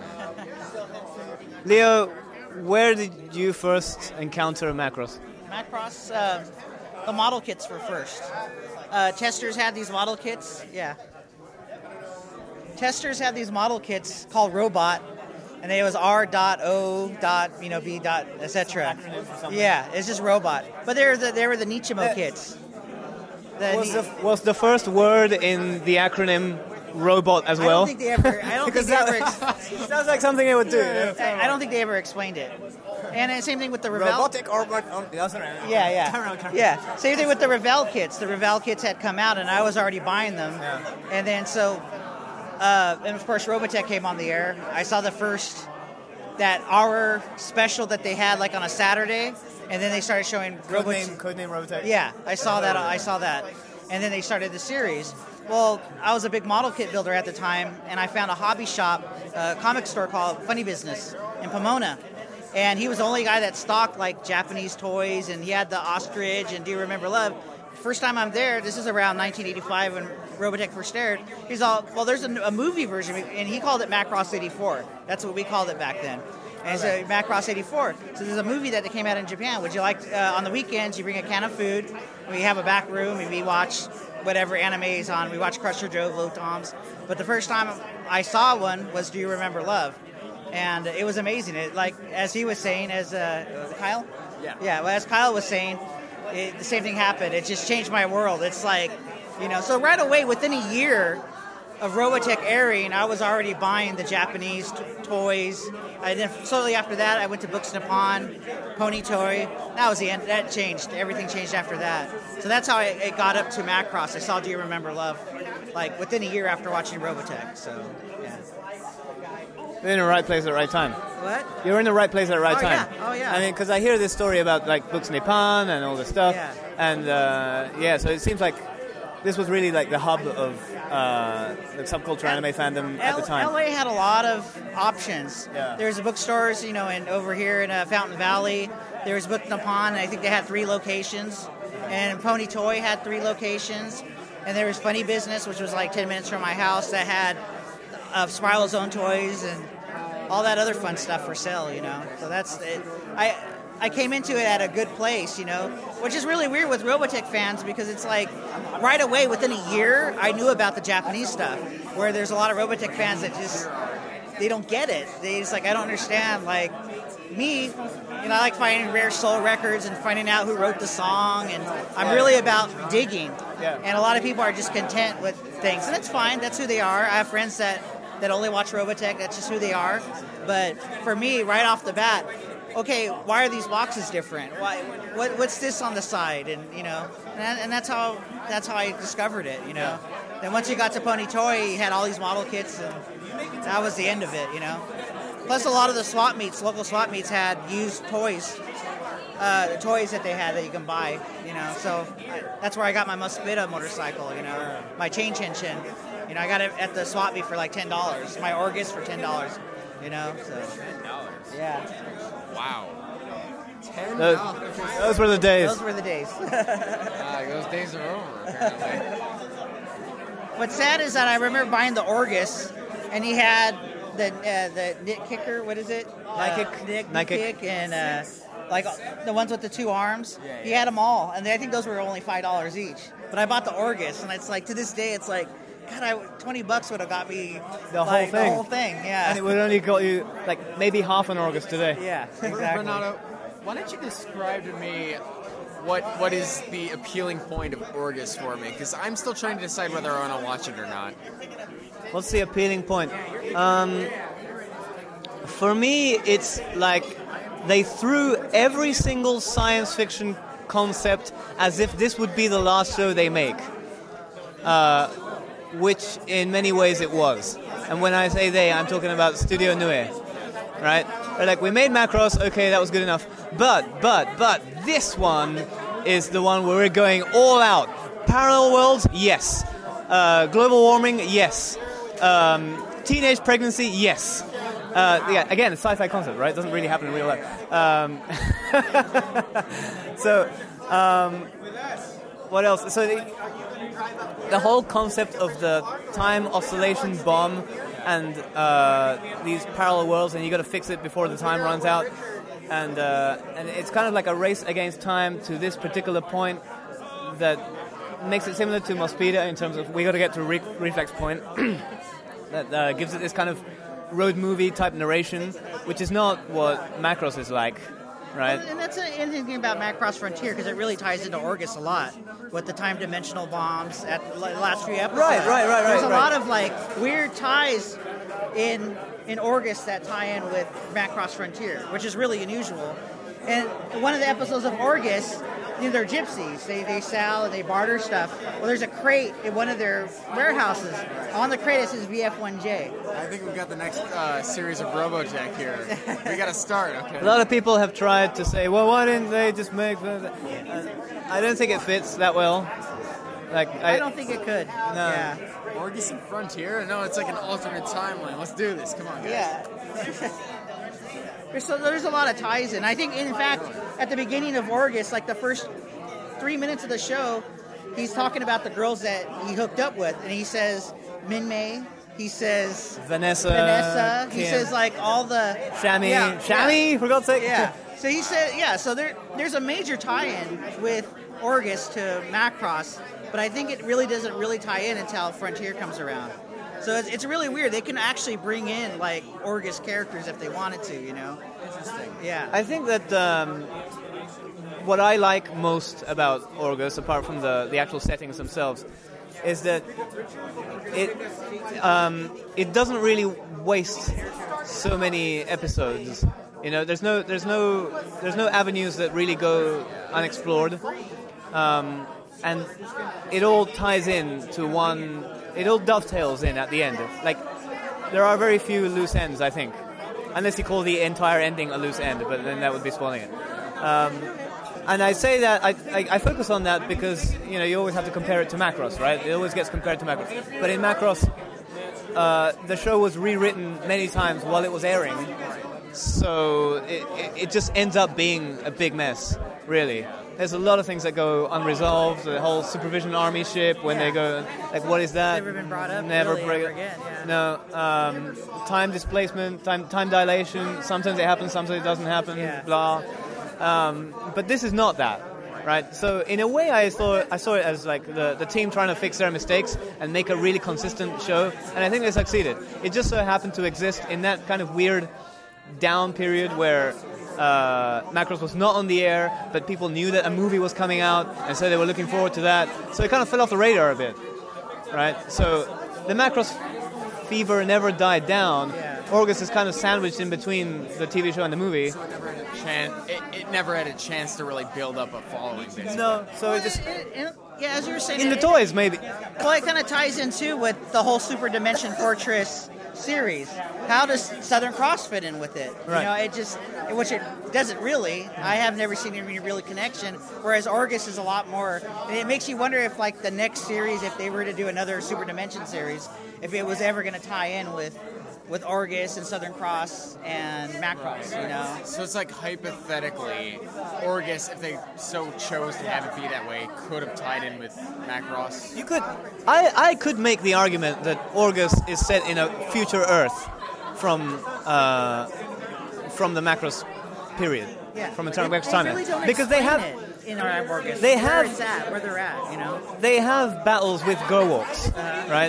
Leo, where did you first encounter Macross? Macross, uh, the model kits were first. Uh, testers had these model kits. Yeah. Testers had these model kits called Robot, and it was R dot O dot you know B dot et cetera. Yeah, it's just Robot. But they were the they were the Nichimo kits. The Was Ni- the, was the first word in the acronym robot as I well? don't think they ever. I don't think Because they that- ever. Ex- Sounds like something they would do. I I don't think they ever explained it. And uh, same thing with the Revell. Robotic or what? Oh, yeah, sorry. Yeah, yeah. Carry on, carry on. Yeah. Same thing with the Revell kits. The Revell kits had come out, and I was already buying them. Yeah. And then so, uh, and of course, Robotech came on the air. I saw the first, that hour special that they had like on a Saturday, and then they started showing Codename, Robotech. Codename Robotech. Yeah, I saw that. I saw that. And then they started the series. Well, I was a big model kit builder at the time, and I found a hobby shop, a comic store called Funny Business in Pomona. And he was the only guy that stocked like Japanese toys, and he had the ostrich and Do You Remember Love. First time I'm there, this is around nineteen eighty-five when Robotech first aired. He's all, well, there's a, a movie version, and he called it Macross eighty-four. That's what we called it back then. And so Macross eighty-four. So there's a movie that came out in Japan. Would you like, uh, on the weekends, you bring a can of food, we have a back room, and we watch whatever anime is on. We watch Crusher Joe, Low Toms. But the first time I saw one was Do You Remember Love? And it was amazing. It, like, as he was saying, as uh, Kyle? Yeah. Yeah, well, as Kyle was saying, it, the same thing happened. It just changed my world. It's like, you know, so right away, within a year of Robotech airing, I was already buying the Japanese t- toys. And then slowly after that, I went to Books Nippon, Pony Toy. That was the end. That changed. Everything changed after that. So that's how it, it got up to Macross. I saw Do You Remember Love, like within a year after watching Robotech. So, yeah. You're in the right place at the right time. What? You're in the right place at the right Oh, time. yeah. Oh, yeah. I mean, because I hear this story about like Books Nippon and all this stuff. Yeah. And uh, yeah, so it seems like this was really like the hub of uh, the subculture anime fandom at the time. L A had a lot of options. Yeah. There's bookstores, you know, and over here in uh, Fountain Valley, there was Book Nippon. I think they had three locations, and Pony Toy had three locations, and there was Funny Business, which was like ten minutes from my house, that had uh, Spiral's own toys and all that other fun stuff for sale, you know. So that's it. I. I came into it at a good place, you know, which is really weird with Robotech fans because it's like right away within a year I knew about the Japanese stuff, where there's a lot of Robotech fans that just they don't get it. They just like I don't understand. Like me, you know, I like finding rare soul records and finding out who wrote the song, and I'm really about digging. Yeah. And a lot of people are just content with things, and that's fine. That's who they are. I have friends that that only watch Robotech. That's just who they are. But for me, right off the bat, okay, why are these boxes different? Why, what, what's this on the side? And you know, and, that, and that's how that's how I discovered it. You know, yeah. Then once you got to Pony Toy, you had all these model kits, and that was the end of it. You know, plus a lot of the swap meets, local swap meets, had used toys, uh, the toys that they had that you can buy. You know, so I, that's where I got my Mosquito motorcycle. You know, my chain chin chin. You know, I got it at the swap meet for like ten dollars. My Orgus for ten dollars. You know, so ten dollars. Yeah. Wow. Ten Those, dollars. those were the days. Those were the days. uh, those days are over, apparently. What's sad is that I remember buying the Orgus, and he had the uh, the knit kicker. What is it? Nike uh, Nick, Nike kick, and uh, like the ones with the two arms. Yeah, yeah. He had them all, and I think those were only five dollars each. But I bought the Orgus, and it's like to this day, it's like. God, I, twenty bucks would have got me the like, whole thing. The whole thing, yeah. And it would only got you like maybe half an Orgus today. Yeah, exactly. Renato, why don't you describe to me what what is the appealing point of Orgus for me? Because I'm still trying to decide whether I want to watch it or not. What's the appealing point? Um, for me, it's like they threw every single science fiction concept as if this would be the last show they make. Uh, which in many ways it was. And when I say they, I'm talking about Studio Nue, right? They're like, we made Macross, okay, that was good enough. But, but, but, this one is the one where we're going all out. Parallel worlds, yes. Uh, global warming, yes. Um, teenage pregnancy, yes. Uh, yeah, again, a sci-fi concept, right? It doesn't really happen in real life. Um, so, um, what else? So the, the whole concept of the time oscillation bomb and uh, these parallel worlds, and you got to fix it before the time runs out, and uh, and it's kind of like a race against time to this particular point that makes it similar to Mospeada in terms of we got to get to re- reflex point that uh, gives it this kind of road movie type narration, which is not what Macross is like. right? Well, and that's an interesting thing about Macross Frontier because it really ties into Orgus a lot with the time dimensional bombs at the last few episodes. Right, right, right, There's right, a right. lot of like weird ties in in Orgus that tie in with Macross Frontier, which is really unusual. And one of the episodes of Orgus, you know, they're gypsies. They they sell and they barter stuff. Well, there's a crate in one of their warehouses. On the crate it says V F one J. I think we've got the next uh, series of Robotech here. We got to start, okay? A lot of people have tried to say, well, why didn't they just make the... Uh, I don't think it fits that well. Like I, I don't think it could. No. Yeah. Orgus and Frontier? No, it's like an alternate timeline. Let's do this. Come on, guys. Yeah. There's, so there's a lot of ties in. I think, in fact, at the beginning of Orgus, like the first three minutes of the show, he's talking about the girls that he hooked up with, and he says Min Mei. He says Vanessa. Vanessa. He Kim. says like all the Shammy. Yeah, Shammy, yeah. for God's sake. Yeah. So he said, yeah. So there, there's a major tie-in with Orgus to Macross, but I think it really doesn't really tie in until Frontier comes around. So it's, it's really weird. They can actually bring in like Orgus characters if they wanted to, you know. Interesting. Yeah. I think that um, what I like most about Orgus, apart from the, the actual settings themselves, is that it um, it doesn't really waste so many episodes. You know, there's no there's no there's no avenues that really go unexplored, um, and it all ties in to one. It all dovetails in at the end. Like there are very few loose ends, I think, unless you call the entire ending a loose end, but then that would be spoiling it. Um, And I say that, I, I, I focus on that because, you know, you always have to compare it to Macross, right? It always gets compared to Macross. But in Macross, uh, the show was rewritten many times while it was airing. So it, it, it just ends up being a big mess, really. There's a lot of things that go unresolved. The whole Supervision Army ship, when Yeah. they go, like, what is that? Never been brought up Never really bring ever it. again, yeah. No. Um, time displacement, time time dilation. Sometimes it happens, sometimes it doesn't happen. Yeah. Blah. Um, but this is not that, right? So in a way, I saw I saw it as like the, the team trying to fix their mistakes and make a really consistent show, and I think they succeeded. It just so happened to exist in that kind of weird down period where uh, Macross was not on the air, but people knew that a movie was coming out, and so they were looking forward to that. So it kind of fell off the radar a bit, right? So the Macross fever never died down. Orgus is kind of sandwiched in between the T V show and the movie. So it never had a chance. It, it never had a chance to really build up a following. Basically. No, so it just It- it- yeah, as you were saying, in the it- toys maybe. Well, it kind of ties in too with the whole Super Dimension Fortress series. How does Southern Cross fit in with it? Right. You know, it just, which it doesn't really. I have never seen any real connection. Whereas Orgus is a lot more. And it makes you wonder if, like, the next series, if they were to do another Super Dimension series, if it was ever going to tie in with. with Orgus and Southern Cross and Macross, you know. So it's like hypothetically, Orgus, if they so chose to have it be that way, could have tied in with Macross. You could, I, I could make the argument that Orgus is set in a future Earth from uh, from the Macross period, Yeah. from Eternal They- Macross they timeline, really don't because they have explain it in our Orgus. they where have- it's at, where they're at, you know. they have battles with Gorwalks, Uh-huh. right?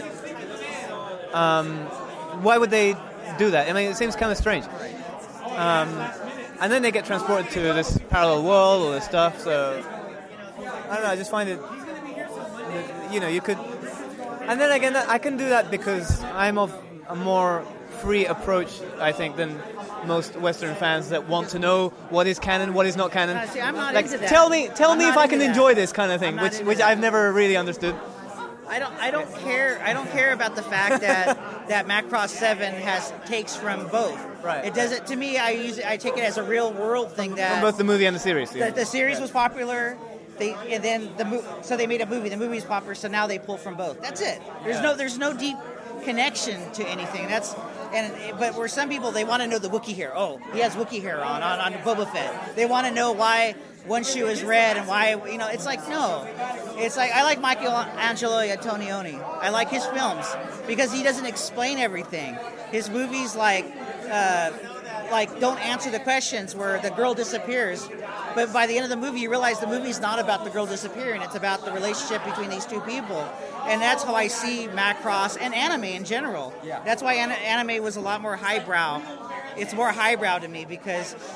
Um, why would they do that? I mean, it seems kind of strange. Um, and then they get transported to this parallel world, all this stuff. So I don't know. I just find it, you know, you could. And then again, I can do that because I'm of a more free approach, I think, than most Western fans that want to know what is canon, what is not canon. Uh, see, I'm not like, into that. tell me, tell I'm me if not I can into that. enjoy this kind of thing, I'm not which into which that. I've never really understood. I don't. I don't care. I don't care about the fact that that Macross Seven has takes from both. Right. It doesn't. To me, I use. it- I take it as a real world thing that From both the movie and the series. yeah. the, the series was popular. They and then the mo- so they made a movie. The movie is popular. So now they pull from both. That's it. There's Yeah. no. There's no deep connection to anything. That's and but where some people they want to know the Wookiee hair. Oh, he has Wookiee hair on on, on Boba Fett. They want to know why one shoe is red and why you know. It's like no. It's like I like Michelangelo Antonioni. I like his films because he doesn't explain everything. His movies like. Uh, like don't answer the questions where the girl disappears, but by the end of the movie you realize the movie's not about the girl disappearing, it's about the relationship between these two people. And that's how I see Macross and anime in general. Yeah. That's why an- anime was a lot more highbrow. It's more highbrow to me because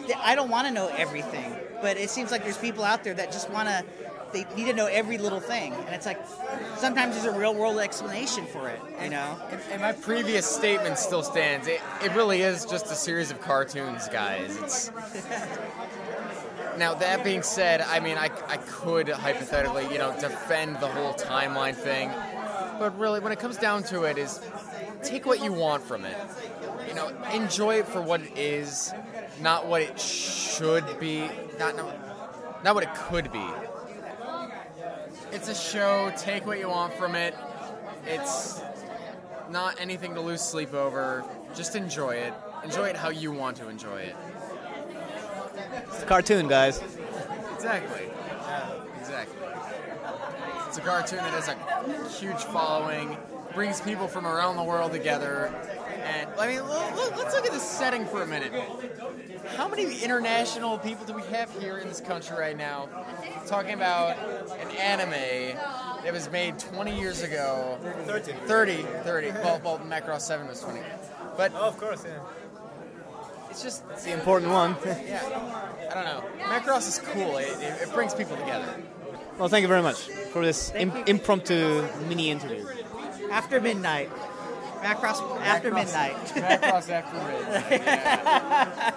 I don't want to know everything, but it seems like there's people out there that just want to. They need to know every little thing, and it's like sometimes there's a real world explanation for it, you know. And, and my previous statement still stands. It, it really is just a series of cartoons, guys. It's now that being said, I mean, I I could hypothetically, you know, defend the whole timeline thing, but really, when it comes down to it, is take what you want from it. You know, enjoy it for what it is, not what it should be, not not, not what it could be. It's a show. Take what you want from it. It's not anything to lose sleep over. Just enjoy it. Enjoy it how you want to enjoy it. It's a cartoon, guys. Exactly. Yeah, exactly. It's a cartoon that has a huge following, brings people from around the world together. And, I mean, let's look at the setting for a minute. How many international people do we have here in this country right now talking about an anime that was made twenty years ago? thirty. thirty. thirty. Well, well Macross seven was twenty. But oh, of course, yeah. It's just... It's the important one. Yeah. I don't know. Macross is cool. It, it, it brings people together. Well, thank you very much for this im- impromptu mini interview. After midnight. Macross after Macross, midnight. Macross after midnight. Yeah.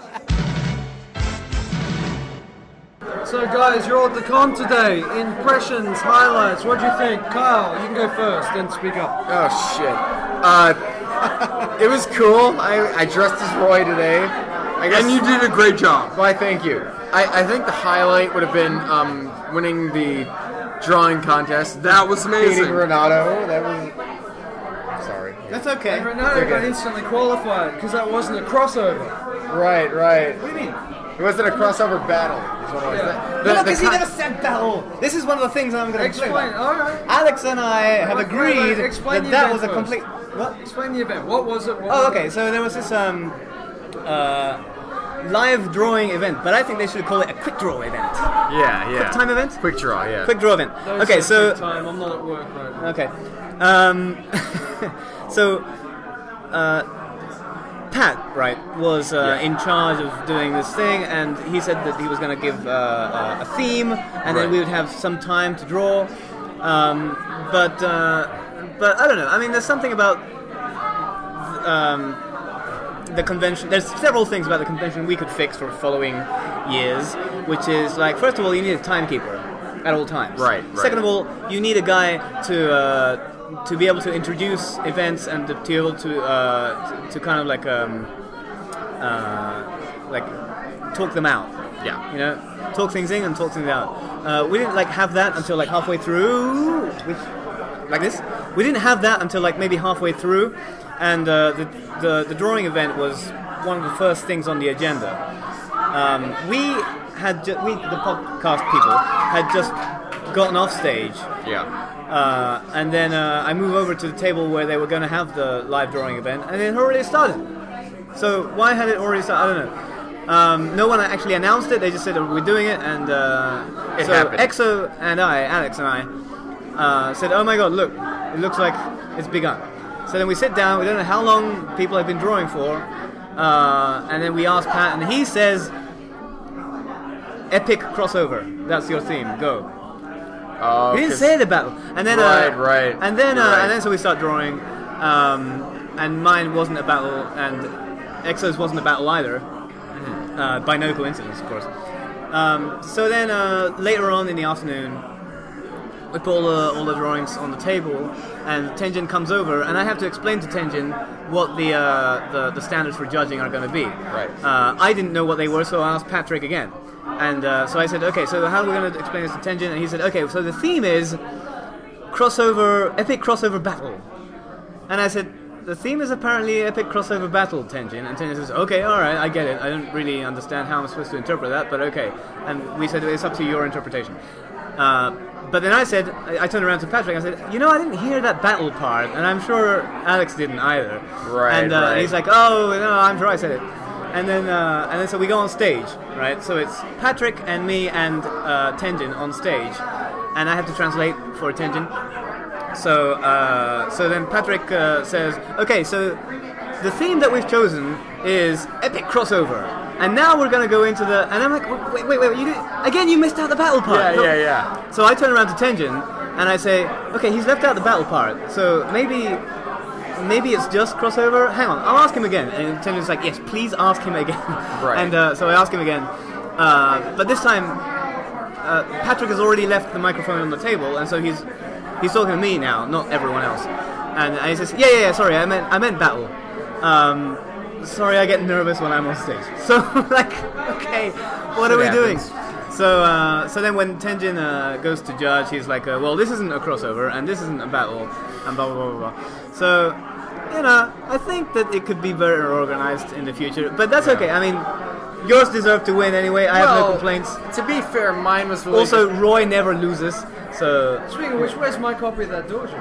So guys, you're at the con today. Impressions, highlights, what do you think? Kyle, you can go first, then speak up. Oh shit. Uh, it was cool. I, I dressed as Roy today. I guess, And you did a great job. Why, thank you. I, I think the highlight would have been um, winning the drawing contest. That was amazing. Beating Renato. That was... Sorry. That's okay. And Renato okay. got instantly qualified because that wasn't a crossover. Right, right. What do you mean? It wasn't a crossover battle. Is what I was Yeah. saying. No, The- because the he con- never said battle. This is one of the things I'm going to Explain. explain. All right. Alex and I have Wait, agreed wait, wait, explain that the that event was a first. complete... What? Explain the event. What was it? What Oh, was okay. it? So there was this um, uh, live drawing event, but I think they should call it a quick draw event. Yeah, yeah. Quick time event? Quick draw, yeah. Quick draw event. Those Okay, are so... good time. I'm not at work right now. Okay. Um, so, uh, Pat, right, was uh, Yeah. in charge of doing this thing, and he said that he was going to give uh, uh, a theme, and Right. then we would have some time to draw. Um, but, uh, but I don't know. I mean, there's something about um, the convention. There's several things about the convention we could fix for following years, which is like, first of all, you need a timekeeper at all times. Right, right. Second of all, you need a guy to uh, to be able to introduce events and to be able to uh, to kind of like um, uh, like talk them out. Yeah. You know, talk things in and talk things out. Uh, we didn't like have that until like halfway through, which, like this. We didn't have that until like maybe halfway through, and uh, the, the the drawing event was one of the first things on the agenda. Um, we had ju- we the podcast people had just gotten off stage. Yeah. Uh, and then uh, I move over to the table where they were going to have the live drawing event, and it already started. So why had it already started? I don't know. Um, no one actually announced it. They just said that we're doing it, and uh, It so happened. Exo and I, Alex and I, uh, said, "Oh my God, look! It looks like it's begun." So then we sit down. We don't know how long people have been drawing for, uh, and then we ask Pat, and he says, "Epic crossover. That's your theme. Go." Oh, We didn't 'cause- say the battle, and then Right, uh, right. and then uh, You're right. and then so we start drawing, um, and mine wasn't a battle, and Exo's wasn't a battle either, uh, by no coincidence, of course. Um, so then uh, later on in the afternoon, we put all the all the drawings on the table, and Tenjin comes over, and I have to explain to Tenjin what the uh, the, the standards for judging are going to be. Right. Uh, I didn't know what they were, so I asked Patrick again. And uh, so I said, okay, so how are we going to explain this to Tenjin? And he said, okay, so the theme is crossover, epic crossover battle. And I said, the theme is apparently epic crossover battle, Tenjin. And Tenjin says, okay, all right, I get it. I don't really understand how I'm supposed to interpret that, but okay. And we said, it's up to your interpretation. Uh, but then I said, I, I turned around to Patrick, and I said, you know, I didn't hear that battle part, and I'm sure Alex didn't either. Right, And uh, right. he's like, oh, no, I'm sure I said it. And then, uh, and then, so we go on stage, right? So it's Patrick and me and uh, Tenjin on stage, and I have to translate for Tenjin. So, uh, so then Patrick uh, says, "Okay, so the theme that we've chosen is epic crossover, and now we're gonna go into the. And I'm like, wait, wait, wait, you did, again? You missed out the battle part. Yeah, No. yeah, yeah. So I turn around to Tenjin and I say, okay, he's left out the battle part, so maybe, maybe it's just crossover. Hang on, I'll ask him again. And Tenjin's like, yes, please ask him again. Right. And uh, so I ask him again, uh, but this time uh, Patrick has already left the microphone on the table, and so he's he's talking to me now, not everyone else. And, and he says, yeah, yeah, yeah, sorry, I meant I meant battle. Um, sorry, I get nervous when I'm on stage. So like, okay, what Shit are we happens. doing? So, uh, so then when Tenjin uh, goes to judge, he's like, uh, well, this isn't a crossover, and this isn't a battle, and blah, blah, blah, blah, blah. So, you know, I think that it could be better organized in the future, but that's Yeah. okay. I mean, yours deserve to win anyway. I have no Well, complaints. To be fair, mine was really Also, Roy never loses, so... Speaking of which, where's my copy of that dojo?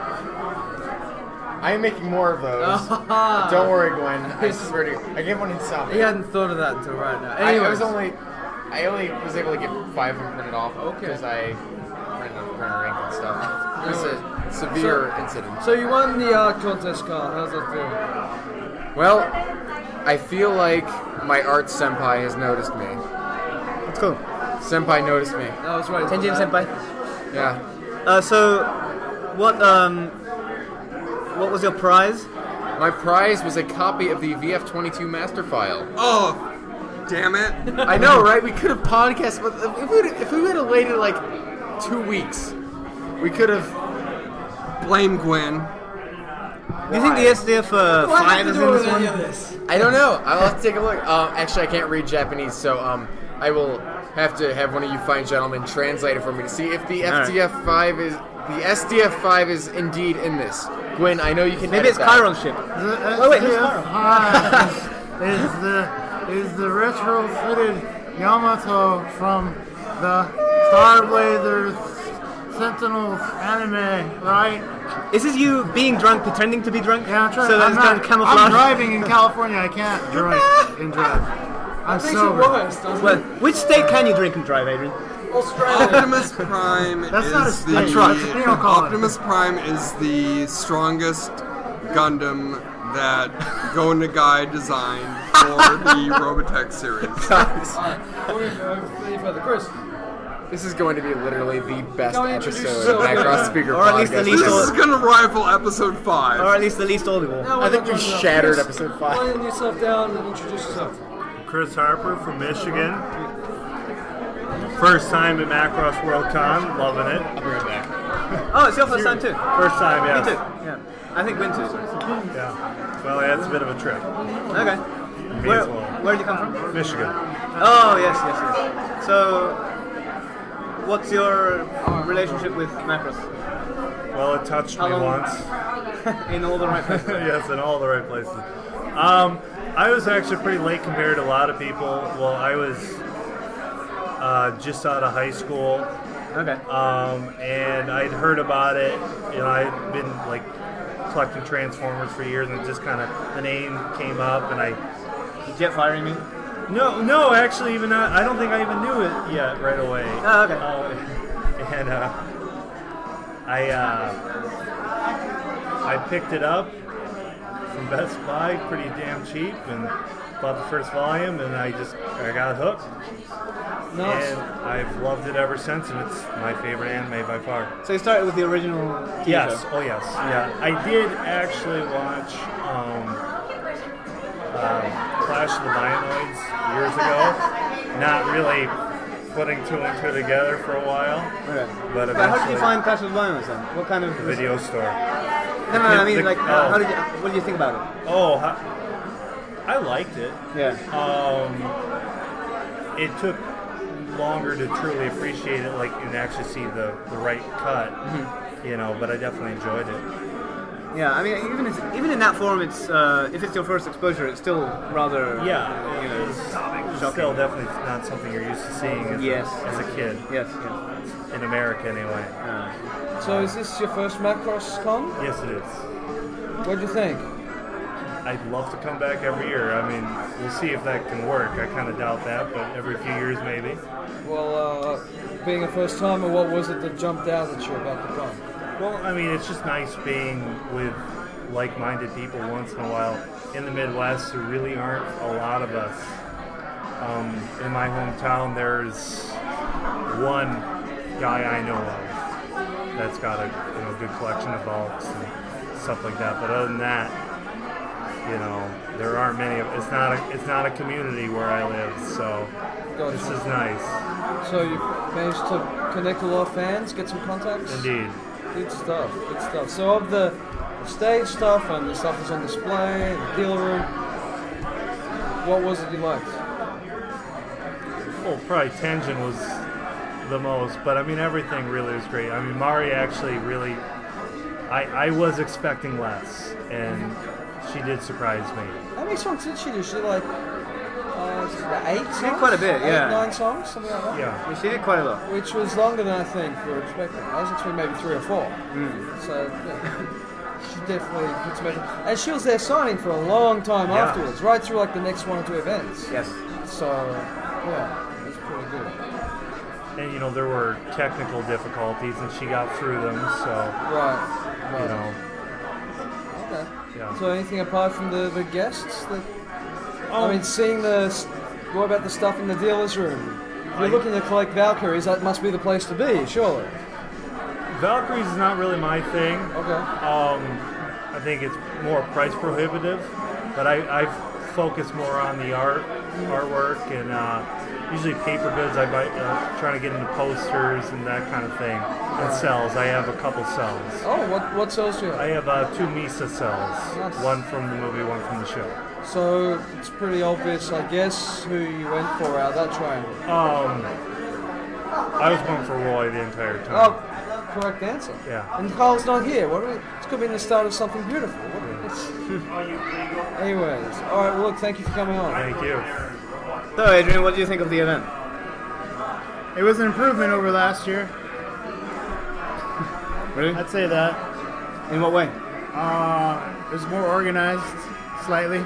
I am making more of those. Ah. Don't worry, Gwen. I swear to you. I gave one in South. He hadn't thought of that until right now. I, I Anyways. was only, I only was able to get five of them printed off because I ran out of printer ink and stuff. It was a severe So- incident. So you won the art contest, Carl. How's that feel? Well, I feel like my art senpai has noticed me. That's cool. Senpai noticed me. I was right. Tenjin Senpai. Yeah. Uh, so, what, um... What was your prize? My prize was a copy of the V F twenty-two master file. Oh, damn it. I know, right? We could have podcasted, but if we would if we would have waited like two weeks, we could have. Blame Gwen. Do you think the S D F uh, five is in this one? I don't know. I'll have to take a look. Uh, actually, I can't read Japanese, so um, I will have to have one of you fine gentlemen translate it for me to see if the F D F five is the S D F five is indeed in this. Gwen, I know you can. Maybe edit it's that. Chiron ship. The Oh, wait, who's S D F five is the is the retrofitted Yamato from the Star Blazers Sentinels anime, right? Is this you being drunk, pretending to be drunk? Yeah, I'm trying. So I'm, it's not, done camouflage. I'm driving in California. I can't drink and drive. I'm sober. Well, which state can you drink and drive, Adrian? Optimus Prime That's is not a the state. That's a penal colony. Optimus Prime is the strongest Gundam that Go Nagai designed for the Robotech series. Chris. This is going to be literally the best Go introduce episode of yourself. Macross Speaker Or at least the Podcast. least This is au- gonna rival episode five. or at least the least audible. No, I think we're we not drunk shattered enough. episode Chris, five. Line yourself down and introduce yourself. Chris Harper from Michigan. First time at Macross World Con, loving it. I'll bring it back. Oh, it's your first time too. First time, yes. Me too. Yeah, I think Win too. Yeah. Well, yeah, it's a bit of a trip. Okay. Me Where as well. Where did you come from? Michigan. Oh yes, yes, yes. So, what's your relationship with Macross? Well, it touched How me long- once. In all the right places. Yes, in all the right places. Um, I was actually pretty late compared to a lot of people. Well, I was uh, just out of high school. Okay. Um, and I'd heard about it. You know, I'd been like collecting Transformers for years, and it just kind of the name came up, and I. Jetfire, you mean? No, no, actually, even not. I don't think I even knew it yet right away. Oh, okay. Uh, and uh, I uh, I picked it up from Best Buy, pretty damn cheap, and bought the first volume, and I just I got hooked. Nice. And I've loved it ever since, and it's my favorite anime by far. So you started with the original T V Yes, show? oh yes, yeah. I did actually watch um, um, Clash of the Bionoids years ago. Not really putting two and two together for a while. Okay. But But how did eventually, you find Clash of the Bionoids then? What kind of the video store. No, no, no, I mean The- like, oh. how did you? What did you think about it? Oh, how, I liked it. Yeah. Um, it took longer to truly appreciate it, like and actually see the, the right cut. Mm-hmm. You know, but I definitely enjoyed it. Yeah, I mean, even if, even in that form, it's uh, if it's your first exposure, it's still rather Yeah, you know, it's shocking. still definitely not something you're used to seeing as, Yes. a, as a kid. Yes, yes. In America, anyway. Uh, So is this your first Macross Con? Yes, it is. What'd you think? I'd love to come back every year. I mean, we'll see if that can work. I kind of doubt that, but every few years maybe. Well, uh, being a first timer, what was it that jumped out at you about the con? Well, I mean, it's just nice being with like-minded people once in a while in the Midwest. There really aren't a lot of us. Um, in my hometown, there's one guy I know of that's got a you know good collection of vaults and stuff like that. But other than that, you know, there aren't many. Of, it's not a it's not a community where I live, so Gotcha. this is nice. So you managed to connect with a lot of fans, get some contacts? Indeed. Good stuff, good stuff. So of the stage stuff and the stuff that's on display, the deal room, what was it you liked? Well, probably Tenjin was the most, but I mean everything really was great. I mean Mari actually really, I I was expecting less, and she did surprise me. How many songs did she do? She did like uh, eight songs? She did quite a bit, Eight, yeah. nine songs, something like that? Yeah. She did quite a lot. Which was longer than I think we were expecting. I was expecting maybe three or four. Mm. So, yeah. She definitely did some effort. And she was there signing for a long time Yeah. afterwards, right through like the next one or two events. Yes. So, yeah, it was pretty good. And you know there were technical difficulties, and she got through them. So Right. right. you know, Okay. yeah. So anything apart from the, the guests? That, I mean, seeing the... What about the stuff in the dealer's room? If you're I- looking to collect Valkyries, that must be the place to be, surely. Valkyries is not really my thing. Okay. Um, I think it's more price prohibitive, but I, I focus more on the art, artwork, and uh, usually paper goods. I buy, uh, trying to get into posters and that kind of thing, and cells. I have a couple cells. Oh, what what cells do you have? I have uh, two Misa cells, Nice. one from the movie, one from the show. So it's pretty obvious, I guess, who you went for out of that triangle. Um, I was going for Roy the entire time. Oh, correct answer. Yeah. And Carl's not here. What? Are we, this could be the start of something beautiful. What, it's, anyways, all right. Well, look, thank you for coming on. Thank you. So, Adrian, what do you think of the event? It was an improvement over last year. Really? I'd say that. In what way? Uh, it was more organized, slightly.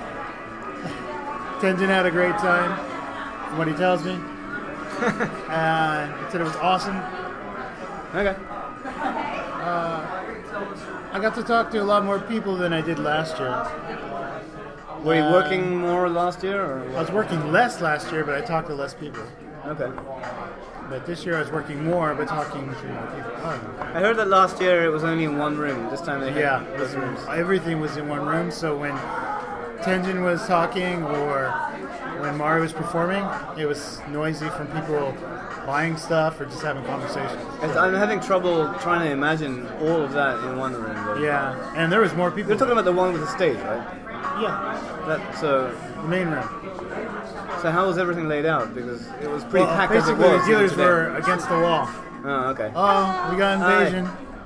Tenjin had a great time, from what he tells me. And he said it was awesome. Okay. Uh, I got to talk to a lot more people than I did last year. Were you Um, working more last year? Or I was working less last year, but I talked to less people. Okay. But this year I was working more, but talking to more people. I don't know. I heard that last year it was only in one room. This time they had Yeah, it those was, rooms. everything was in one room. So when Tenjin was talking or when Mari was performing, it was noisy from people buying stuff or just having conversations. It's- I'm having trouble trying to imagine all of that in one room. Though. Yeah, and there was more people. You're talking about the one with the stage, right? Yeah, That so the main room. so how was everything laid out? Because it was pretty Well, packed as it basically, was. the dealers today. were against the wall. Oh, okay. Oh, we got Hi. invasion.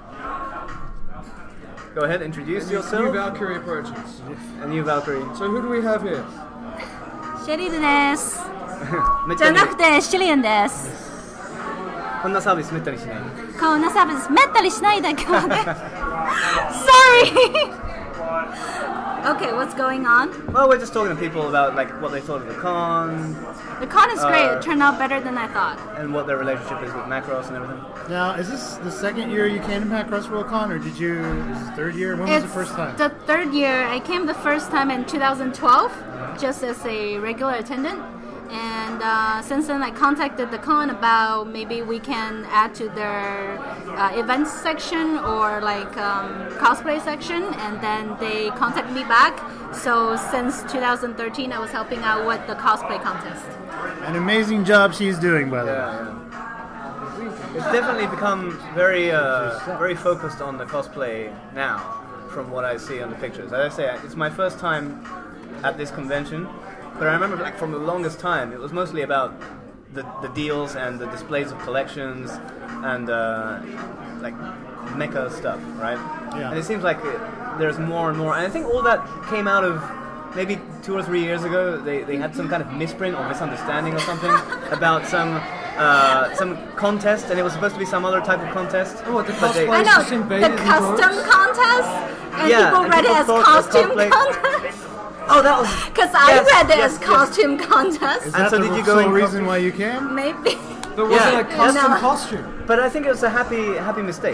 Go ahead, introduce New yourself. Valkyrie approaches. A new Valkyrie. So who do we have here? シェリルですめっちゃにじゃなくてシリアンですこんなサービスめったにしない。 こんなサービスめったりしないだけどね Sorry Okay, what's going on? Well, we're just talking to people about like what they thought of the con. The con is great. Uh, It turned out better than I thought. And what their relationship is with Macross and everything. Now, is this the second year you came to Macross World Con, or did you? Is this the third year? When was It's the first time? the third year. I came the first time in two thousand twelve, just as a regular attendant. And uh, since then, I contacted the con about maybe we can add to their uh, events section or like um, cosplay section, and then they contacted me back. So since two thousand thirteen, I was helping out with the cosplay contest. An amazing job she's doing, by the way. Yeah, yeah. It's definitely become very, uh, very focused on the cosplay now, from what I see on the pictures. As I say, it's my first time at this convention. But I remember, like, from the longest time, it was mostly about the, the deals and the displays of collections and, uh, like, mecha stuff, right? Yeah. And it seems like it, there's more and more. And I think all that came out of maybe two or three years ago. They, they had some kind of misprint or misunderstanding or something about some uh, some contest, and it was supposed to be some other type of contest. Oh, what, the but they- I know, the custom contest, and Yeah, people and read it people as thought costume the cosplay- contest. Oh, that was... Because I Yes, read it yes, as yes. costume contest. Is that so the did you go sole in reason why you came? Maybe. There wasn't Yeah. a custom No. costume. But I think it was a happy happy mistake.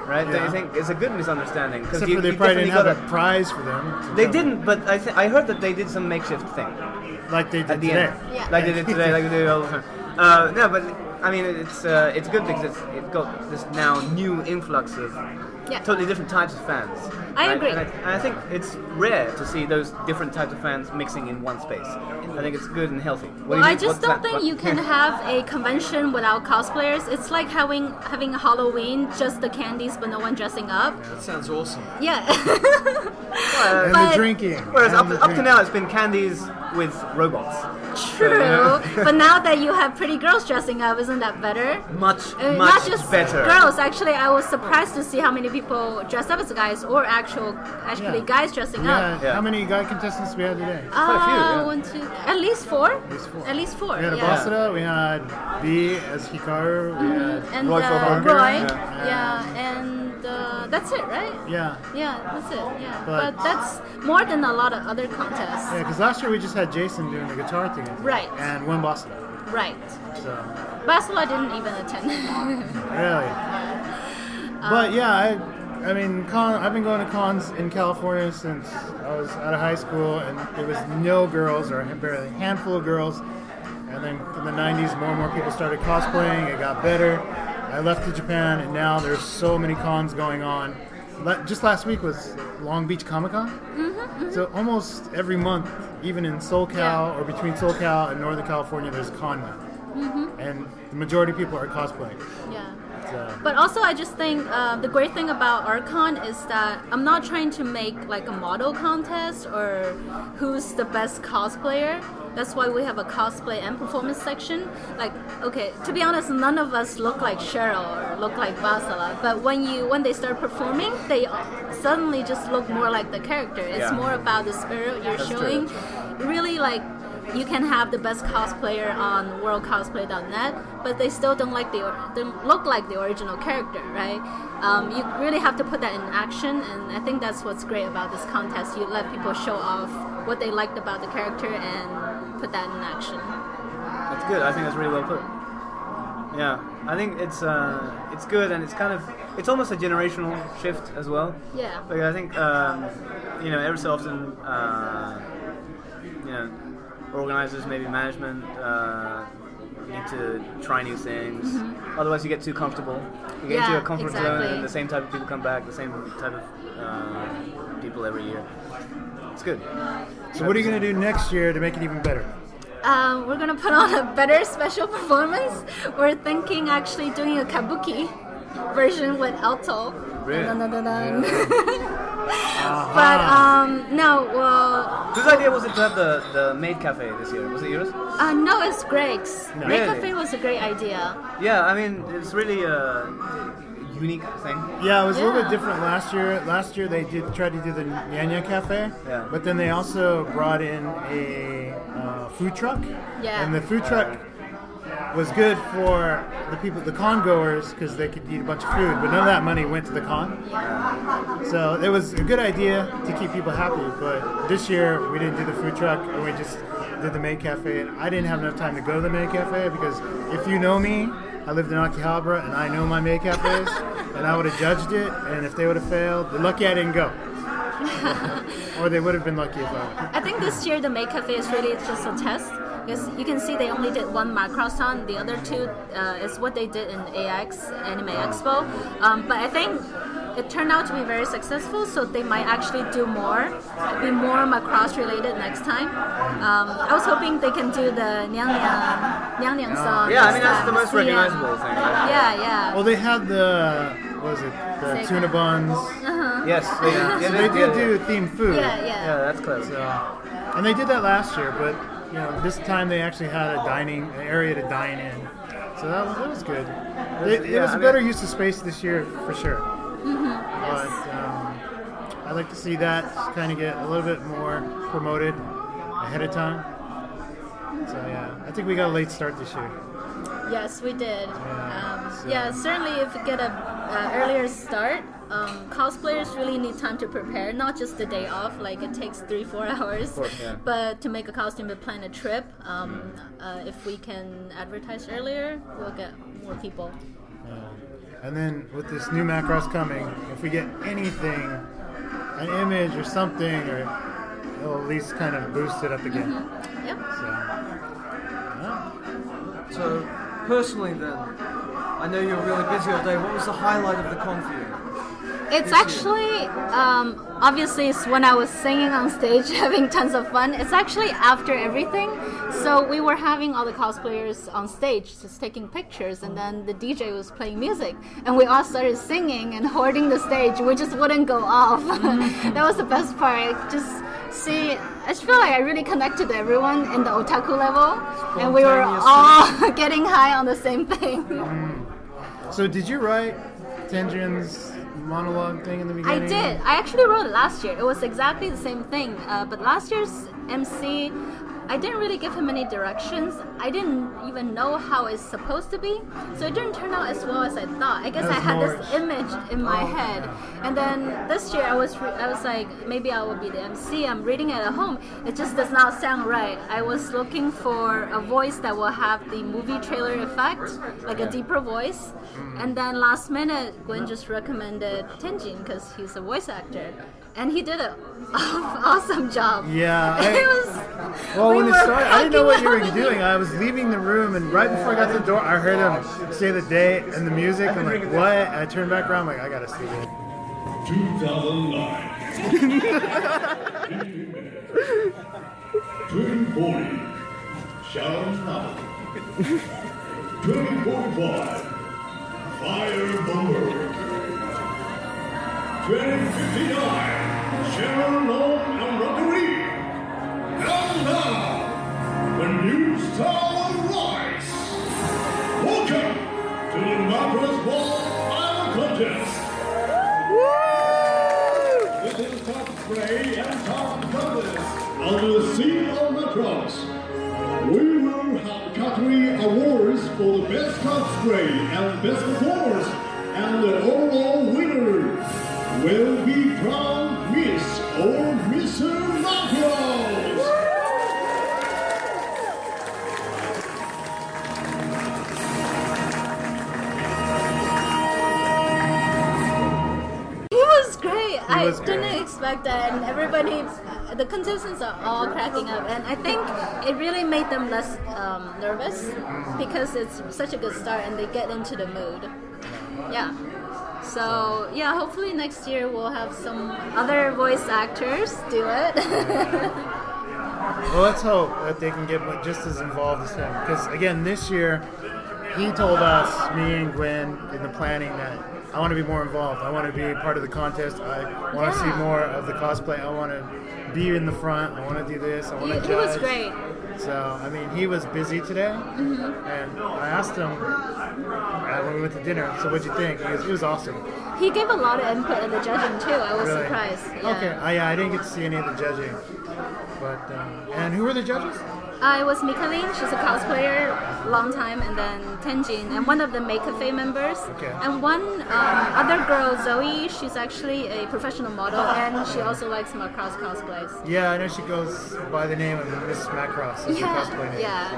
right? Don't Yeah. you think it's a good misunderstanding? Because Except you, for they you probably didn't have definitely a prize for them. gotta- They didn't, but I th- I heard that they did some makeshift thing. Like they did at the today. end. Like they did today, like they do all the time. Uh, no, but I mean, it's uh, it's good because it's it got this now new influx of Yeah. totally different types of fans. I right? agree. And I, and I think it's rare to see those different types of fans mixing in one space. I think it's good and healthy. What do Well, you I think? just What's don't that? think you can have a convention without cosplayers. It's like having having Halloween, just the candies, but no one dressing up. That sounds awesome. Yeah. Well, And But- the drinking. Whereas and up, the up to drinking. now, it's been candies with robots. True, but now that you have pretty girls dressing up, isn't that better? Much, Uh, much not just better. girls. Actually, I was surprised to see how many people dressed up as guys, or actual, actually Yeah. guys dressing Yeah. up. How many guy contestants we had today? Uh, one, two, at least four. At least four. At least four. We had yeah. Abasada, we had B as Hikaru, we had And Roy uh, Fulberger. Roy, Yeah. yeah, and uh, that's it, right? Yeah. Yeah, that's it. Yeah, But- but, that's more than a lot of other contests. Yeah, because last year we just had Jason doing the guitar thing. I think, Right. And one Basada. Right. So, Basila didn't even attend. really. But yeah, I, I mean, con, I've been going to cons in California since I was out of high school, and there was no girls, or barely a handful of girls. And then in the nineties, more and more people started cosplaying. It got better. I left to Japan, and now there's so many cons going on. La- Just last week was Long Beach Comic Con. Mm-hmm, So almost every month, even in SoCal or between SoCal and Northern California, there's a con now. Mm-hmm. And the majority of people are cosplaying. Yeah. So, But also, I just think uh, the great thing about ArtCon is that I'm not trying to make like a model contest or who's the best cosplayer. That's why we have a cosplay and performance section. Like, okay, to be honest, none of us look like Cheryl or look like Basala. But when you when they start performing, they suddenly just look more like the character. It's Yeah. more about the spirit you're That's showing. true. Really, like. You can have the best cosplayer on world cosplay dot net, but they still don't like the or- don't look like the original character, right? Um, you really have to put that in action, and I think that's what's great about this contest. You let people show off what they liked about the character and put that in action. That's good. I think that's really well put. Yeah, I think it's uh, it's good, and it's kind of it's almost a generational shift as well. Yeah. Like I think um, you know every so often uh, you know organizers, maybe management, uh, need to try new things. Mhm. Otherwise, you get too comfortable. You get Yeah, into a comfort zone, exactly. and the same type of people come back, the same type of uh, people every year. It's good. so what are you going to do next year to make it even better? Um, we're gonna put on a better special performance. We're thinking actually doing a kabuki version with Alto. Really? Dun, dun, dun, dun, dun. But um, no, well, Whose idea was it to have the, the maid cafe this year? Was it yours? uh, no, it's Greg's. No. Maid Really? Cafe was a great idea. Yeah, I mean, it's really a unique thing. Yeah, it was a little Yeah. bit different last year. Last year they did try to do the Nyanya Cafe, Yeah. but then they also brought in a uh, food truck. Yeah. And the food truck was good for the people, the con goers, because they could eat a bunch of food, but none of that money went to the con. So it was a good idea to keep people happy, but this year we didn't do the food truck, and we just did the maid cafe, and I didn't have enough time to go to the maid cafe, because if you know me, I lived in Akihabara, and I know my maid cafes, and I would have judged it, and if they would have failed, they're lucky I didn't go. Or they would have been lucky if I would. I think this year the Maid Cafe is really just a test. Because you can see they only did one Macross-on. The other two uh, is what they did in A X, Anime Expo. Um, but I think it turned out to be very successful, so they might actually do more, be more Macross related next time. Um, I was hoping they can do the Nyang Nyang, Nyang Nyang song. Yeah, I mean, that's the next most time. recognizable thing. Right? Yeah, yeah. Well, they had the, what was it, the Sega. tuna buns. Uh-huh. Yes, they, Yeah, yeah, so they, they did yeah, do yeah. themed food. Yeah, yeah. Yeah, that's close. So, and they did that last year, but you know, this time they actually had a dining an area to dine in, so that was, that was good. It, it yeah, was I a mean- better use of space this year for sure. Mm-hmm. But um, I'd like to see that kind of get a little bit more promoted ahead of time. So yeah, I think we got a late start this year. Yes, we did. Um, so- yeah, certainly if we get a uh, earlier start, um, cosplayers really need time to prepare, not just the day off, like it takes three, four hours. Of course, yeah. But to make a costume and plan a trip, um, uh, if we can advertise earlier, we'll get more people. Yeah. And then with this new Macross coming, if we get anything, an image or something, or it'll at least kind of boost it up again. Mm-hmm. Yep. So, So, personally then, I know you're really busy all day. What was the highlight of the con for you? It's actually, um, obviously, it's when I was singing on stage, having tons of fun. It's actually after everything. So we were having all the cosplayers on stage, just taking pictures, and then the D J was playing music, and we all started singing and hoarding the stage. We just wouldn't go off. That was the best part. I just see, I just feel like I really connected to everyone in the otaku level, and we were all getting high on the same thing. Mm. So did you write Tenjin's monologue thing in the I beginning? did. I actually wrote it last year. It was exactly the same thing. Uh, but last year's M C, I didn't really give him any directions. I didn't even know how it's supposed to be. So it didn't turn out as well as I thought. I guess I had this image in my head. And then this year I was re- I was like, maybe I will be the M C. I'm reading it at home. It just does not sound right. I was looking for a voice that will have the movie trailer effect, like a deeper voice. And then last minute, Gwen just recommended Tenjin because he's a voice actor. And he did an awesome job. Yeah. I, it was, well, we when it were started, I didn't know what you were cracking up. doing. I was leaving the room, and right before I got to the door, I heard him say the date and the music. I'm like, what? And I turned back around, I'm like, I gotta see it. two thousand nine. twenty forty. Sharon Novel. twenty forty-five. Fire Bomber. twenty fifty-nine. Sharon Long and Rockery. And now, the new star will rise. Welcome to the Macross Ball Island Contest. This is top spray and top contest under the sea of Macross. We will have category awards for the best cosplay and best performers, and the overall winner will be crowned Miss or Mister Macross. He was great. I was didn't great. expect that, and everybody, the contestants are all cracking up, and I think it really made them less um, nervous because it's such a good start, and they get into the mood. Yeah. So yeah, hopefully next year we'll have some other voice actors do it. Well, let's hope that they can get just as involved as him. Because again, this year, he told us, me and Gwen, in the planning that I want to be more involved. I want to be part of the contest. I want to see more of the cosplay. I want to be in the front. I want to do this. I want He, to he judge. was great. So, I mean, he was busy today, Mhm. and I asked him uh, when we went to dinner, so what'd you think? He was, he was awesome. He gave a lot of input in the judging too. I was Really? surprised. Yeah. Okay, I, yeah, I didn't get to see any of the judging. But, uh, and who were the judges? I was Mikaline, she's a cosplayer, long time, and then Tenjin, and one of the Makeafe members. Okay. And one um, other girl, Zoe, she's actually a professional model, and she also likes Macross cosplays. Yeah, I know she goes by the name of Miss Macross as her Yeah, cosplay name. yeah.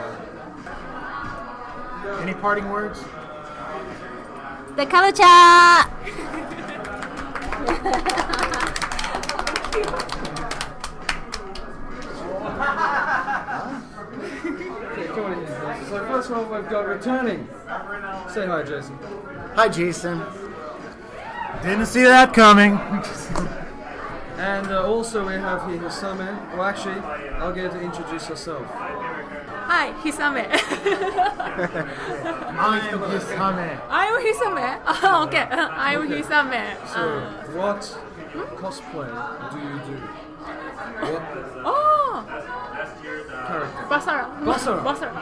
So. Any parting words? The culture! Okay, come on in. So first of all, we've got returning. Say hi, Jason. Hi, Jason. Didn't see that coming. And uh, also we have here Hisame. Well, actually, I'll get her to introduce herself. Hi, Hisame. I'm Hisame. I'm Hisame. Oh, okay, I'm Hisame. So, Uh, what cosplay do you do? What oh, character? Basara. Basara. Basara.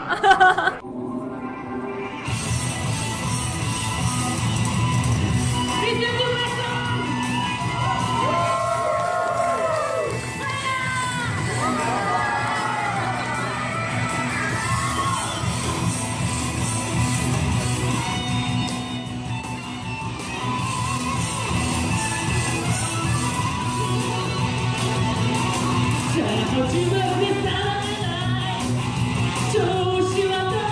「調子は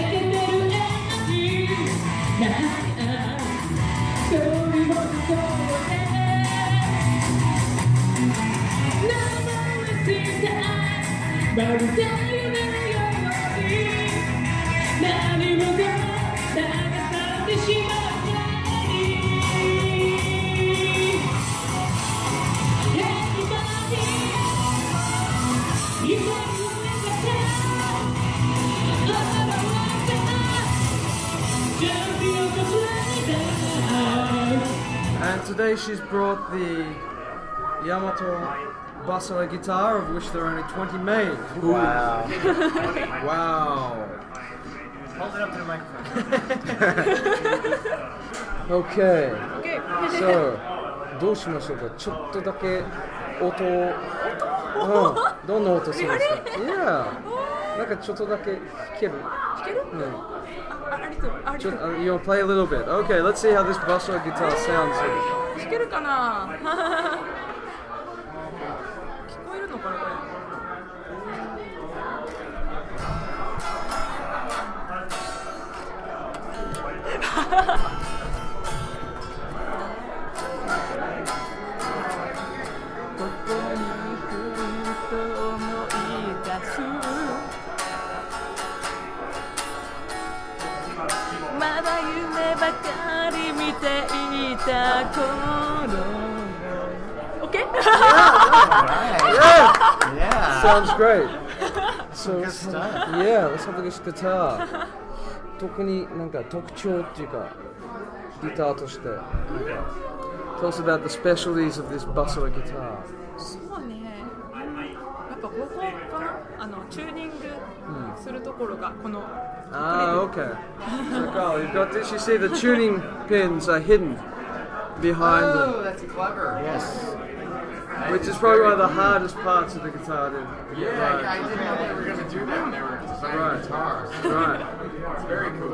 And today she's brought the Yamato Basara guitar, of which there are only twenty made. Wow. Wow. Hold it up to the microphone. Okay. Okay. So, どうしましょうか。ちょっとだけ音を。うん。どんな音するんですか。いや。なんかちょっとだけ弾ける。 弾ける？ うん。 あ、ありと、ありと。 You want to play a little bit? Okay, let's see how this Basara guitar sounds here. 弾けるかな。聞こえるのかなこれ。 まだ夢ばかり見ていた頃 Okay? Yeah. Yeah. Sounds great. So, Good stuff. yeah, let's have this guitar. 特になんか特徴っていうか、ギターとして。なんか Tell us about the specialties of this Basara guitar. そうね。やっぱここかな。あのチューニングするところがこの。 Ah, okay. So, Carl, you've got this. You see the tuning pins are hidden behind Oh, them. that's clever. Yes. Which is probably one of the hardest parts of the guitar to Yeah, get yeah, right. I didn't know they were going to do that when they were designing Right. guitars. Right. It's very cool.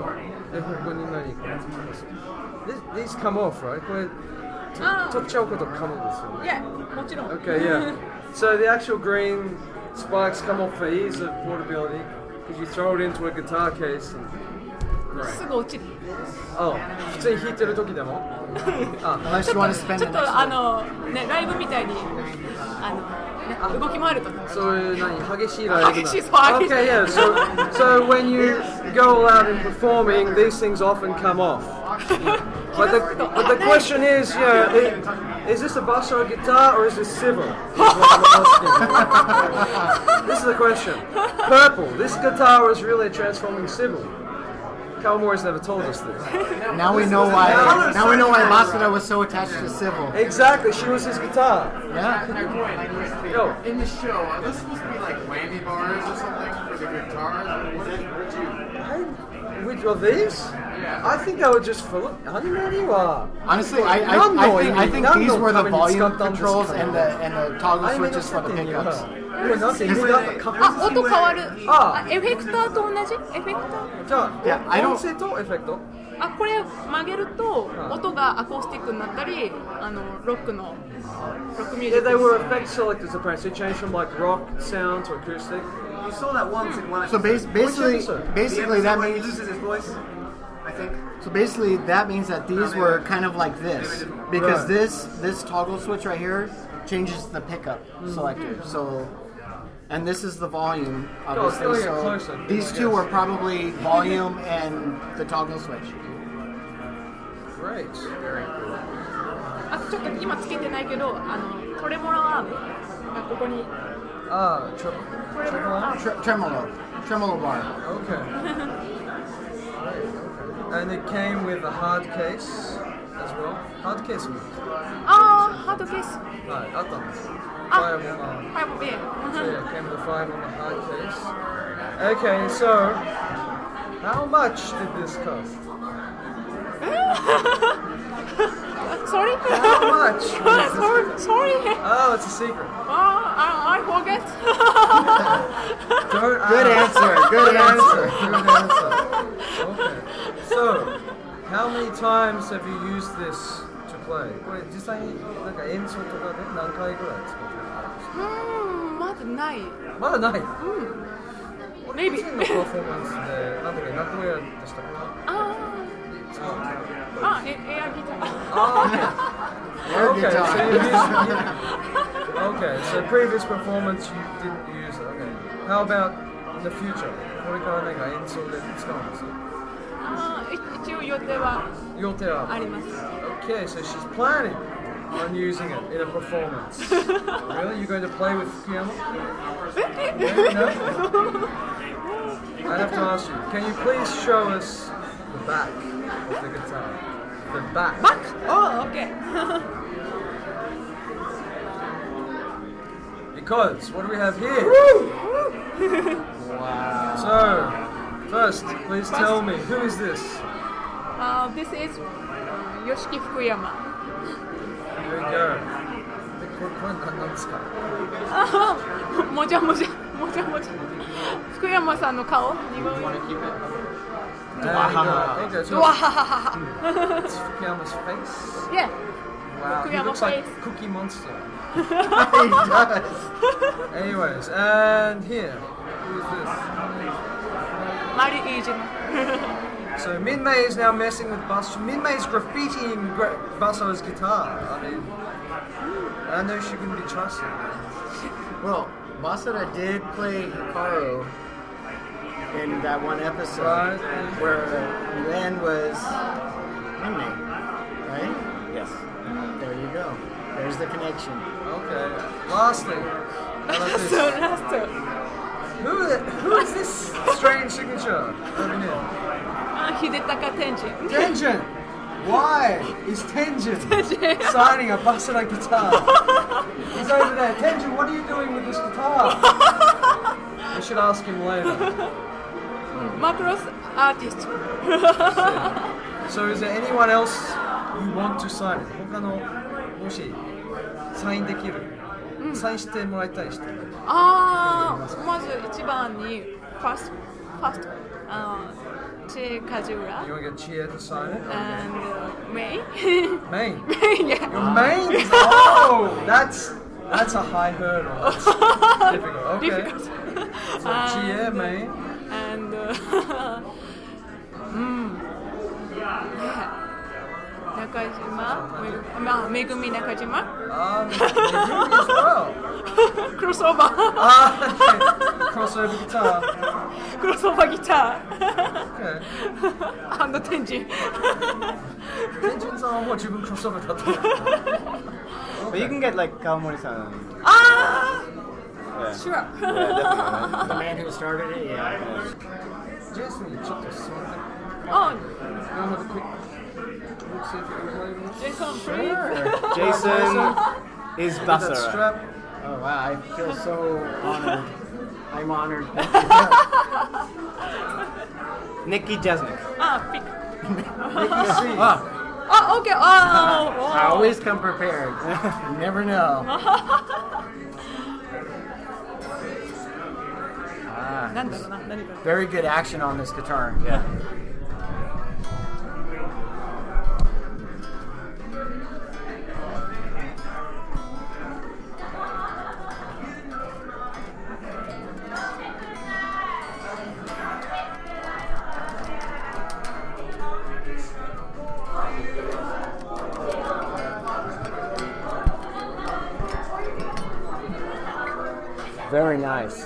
This, these come off, right? これ取っちゃうこと可能ですよね。 Yeah, もちろん。 Okay, yeah. So the actual green spikes come off for ease of portability because you throw it into a guitar case and すぐ落ちる。 Oh, 普通に弾いてる時でも。あ、 Unless you want to spend ちょ the っと next あ one. のねライブみたいにあのね動き回ると。 そういう何激しいライブだ。 激しいそう激しい。 Okay, yeah. So, so when you go out and performing, these things often come off. But the, but the question is, you know, it, is this a Basara guitar or is this civil? Is what I'm asking. This is the question. Purple. This guitar is really a transforming civil. Kawamori's never told us this. Now we know why. Now we know why Basara was so attached to Civil. Exactly, she was his guitar. Yeah. Yo. In the show, are those supposed to be like whammy bars or something for the guitars? What did, what did you... Which are these? I think they were just full of anime. Honestly, I, I, I think, I think these were the volume controls and the and the toggle switches for the pickups. あ、音変わる。あ、エフェクターと同じ？エフェクター？ じゃあ、 Yeah, I don't- 音声とエフェクト？ あ、これ曲げると音がアコースティックになったり、あのロックのロックミュージ Yeah, ック。 they were effect selectors apparently. They changed from like rock sound to acoustic. You saw that once in one. So bas- basically, episode? basically the that episode where he means. loses his voice, I think. So basically, that means that these were kind of like this, because Right. this this toggle switch right here changes the pickup selector. So, and this is the volume, obviously. go get So closer. these two were probably volume and the toggle switch. Great. あ、ちょっと今つけてないけど、あのトレモロアームがここに。 Ah, tre- トレモロアーム。 Tre- tremolo, tremolo bar. Okay. And it came with a hard case as well. Hard case. あー、ハードケース。 はい、あったんです。 あ、 Fireball. ファイブビー。 So yeah, it came with a five on the hard case. Okay, so how much did this cost? Sorry? How much? sorry, sorry. Oh, it's a secret. Oh, I, I forget. Don't Good ask. answer, good answer. Good answer. Okay. So, how many times have you used this to play? これ実際になんか演奏とかで何回ぐらい使ってるんですか？ うーん、まだない。 まだない。 Maybe. 個人のパフォーマンスで、なんだっけ、名古屋でしたか？ ああ。あ、エエアギター。 Oh, okay. Okay, so you used, okay, so previous performance you didn't use it. Okay. How about in the future? これからなんか演奏で使うんですか？ ああ、一応予定は予定はあります。 Okay, so she's planning on using it in a performance. Really? You're going to play with Fukuyama? No? I have to ask you, can you please show us the back of the guitar? The back. Back? Oh, okay. Because, what do we have here? Wow. So, first, please tell me, who is this? Uh, this is uh, Yoshiki Fukuyama. Here we go. これ、これ何ですか？ ああ、もじゃもじゃ、もじゃもじゃ。福山さんの顔。 There you go. Okay, so it's Fukuyama's face. Yeah. Wow, he Fukuyama looks face. like Cookie Monster. He does. Anyways, and here, who is this? Mari Iijima. So Minmay is now messing with Bas. Minmay is graffitiing gra- Baso's guitar. I mean, I know she can be trusted. Well, Basara did play Hikaru in that one episode Right. where Len was Minmay, right? Yes. There you go. There's the connection. Okay. Lastly, how about this? So last. Who, who is this strange signature over here? Uh, Hidetaka Tenjin. Tenjin! Why is Tenjin signing a Basara guitar? He's over there. Tenjin, what are you doing with this guitar? I should ask him later. Macross artist. So is there anyone else you want to sign? 他のもしサインできる、サインしてもらいたい人。 ああ、まず一番に first first あーチェカジュラ You want to get Chia to sign it? and uh, May. May. Yeah. Your main? Oh, that's that's a high hurdle. That's difficult. Okay. Difficult. So Chia, May. And uh, うん中島めぐまあめぐみ中島 Um, Megumi as well. crossover Ah, okay. Crossover guitar. crossover guitar Okay. and Tenjin. Tenjin-san はもう自分 crossover だと思う。 But you can get like Kawamori-san. Ah, Yeah. sure. Yeah, definitely. The man who started it, yeah. Jason, ちょっと座って。 Oh, Go have a quick look, see if you can play with us. Jason, Sure. please. Jason is Look at that Basara. strap. Oh wow, I feel so honored. I'm honored. Nikki Jasnik. Ah, pick. Nikki C. Ah, Oh, okay. Oh, I wow. always come prepared. You never know. Ah, なんだろうな、何か。 very good action on this guitar. Yeah. Very nice.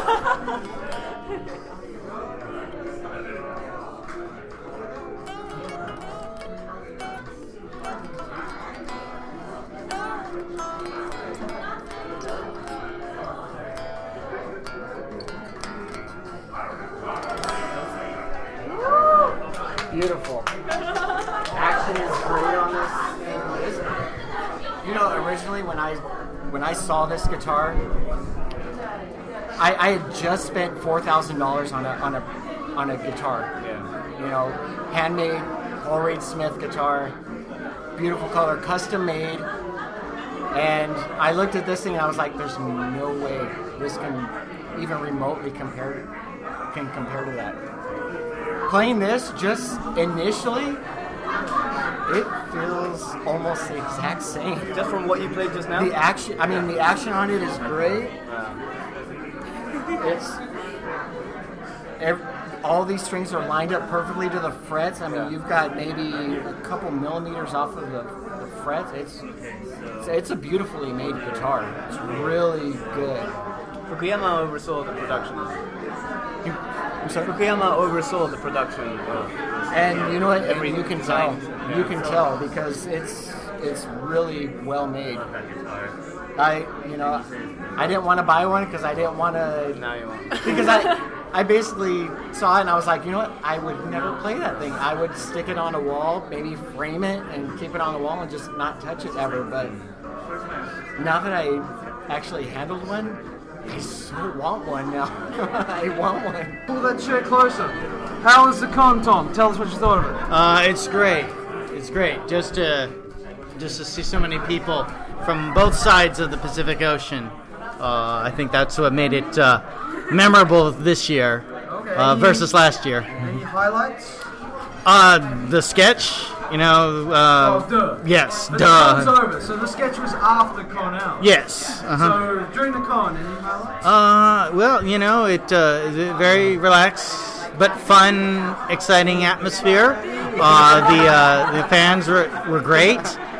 Beautiful. Action is great on this. You know, originally when I when I saw this guitar, I, I had just spent four thousand dollars on a on a on a guitar. Yeah. You know, handmade Paul Reed Smith guitar, beautiful color, custom made. And I looked at this thing and I was like, "There's no way this can even remotely compare can compare to that." Playing this just initially, it feels almost the exact same. Just from what you played just now? The action, I mean, the action on it is great. It's every, all these strings are lined up perfectly to the frets. I mean, you've got maybe a couple millimeters off of the, the frets. It's, it's it's a beautifully made guitar. It's really good. Fukuyama oversaw the production. I'm sorry? Fukuyama oversaw the production. Of And you know what? Every you can design. tell. You can tell because it's it's really well made. I you know I didn't want to buy one because I didn't want to. Now you want. Because I I basically saw it and I was like, you know what? I would never play that thing. I would stick it on a wall, maybe frame it and keep it on the wall and just not touch it ever. But now that I actually handled one, I so want one now. I want one. Pull that chair closer. How was the con, Tom? Tell us what you thought of it. Uh, it's great. It's great. Just to just to see so many people from both sides of the Pacific Ocean. Uh, I think that's what made it uh, memorable this year uh, versus last year. Any highlights? Uh, the sketch, you know. Uh, oh, duh. Yes, but duh. The con's over, so the sketch was after con out. Yes. Uh-huh. So during the con, any highlights? Uh, well, you know, it uh, is a very relaxed but fun, exciting atmosphere. Uh, the uh, the fans were were great.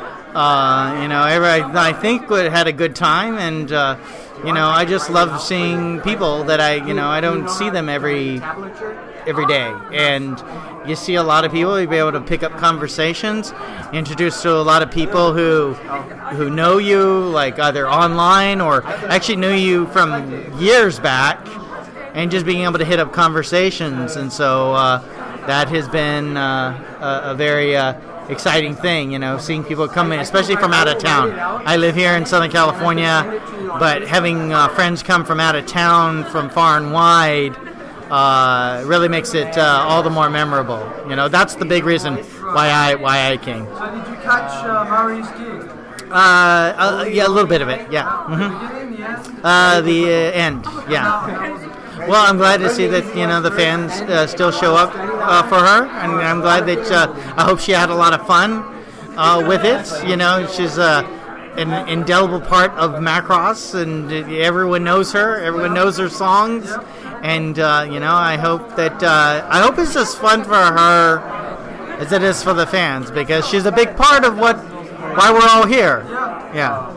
Uh, you know, everybody, I think would had a good time, and uh, you know, I just love seeing people that I, you know, I don't see them every every day, and you see a lot of people. You'll be able to pick up conversations, introduce to a lot of people who who know you, like either online or actually knew you from years back, and just being able to hit up conversations, and so uh, that has been uh, a, a very uh, exciting thing, you know, seeing people come in, especially from out of town. I live here in Southern California, but having uh, friends come from out of town, from far and wide, uh, really makes it uh, all the more memorable. You know, that's the big reason why I why I came. So did you catch uh, Murray's gig? Uh, uh, yeah, a little bit of it, yeah. Mm-hmm. Uh, the uh, end, yeah. Well, I'm glad to see that, you know, the fans uh, still show up uh, for her, and I'm glad that uh, I hope she had a lot of fun uh, with it. You know, she's uh, an indelible part of Macross, and everyone knows her. Everyone knows her songs, and uh, you know, I hope that uh, I hope it's as fun for her as it is for the fans, because she's a big part of what why we're all here. Yeah.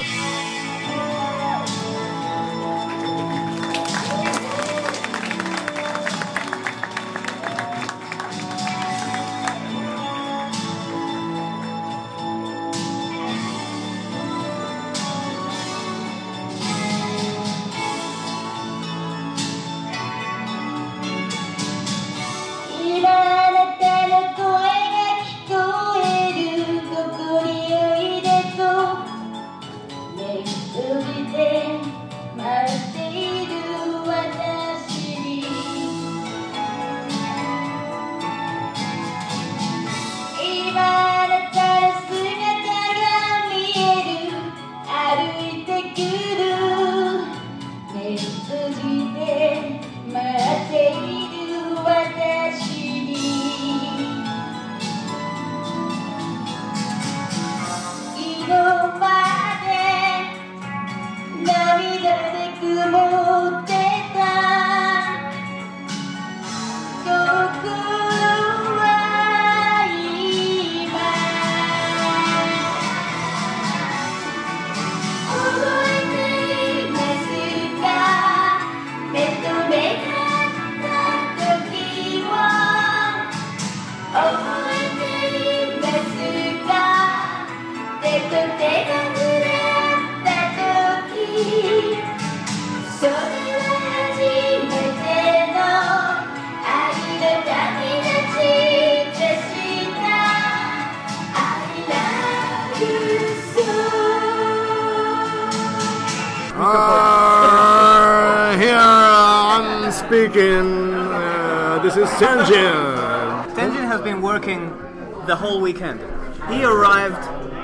Uh, here uh, I'm speaking. Uh, this is Tenjin. Tenjin has been working the whole weekend. He arrived.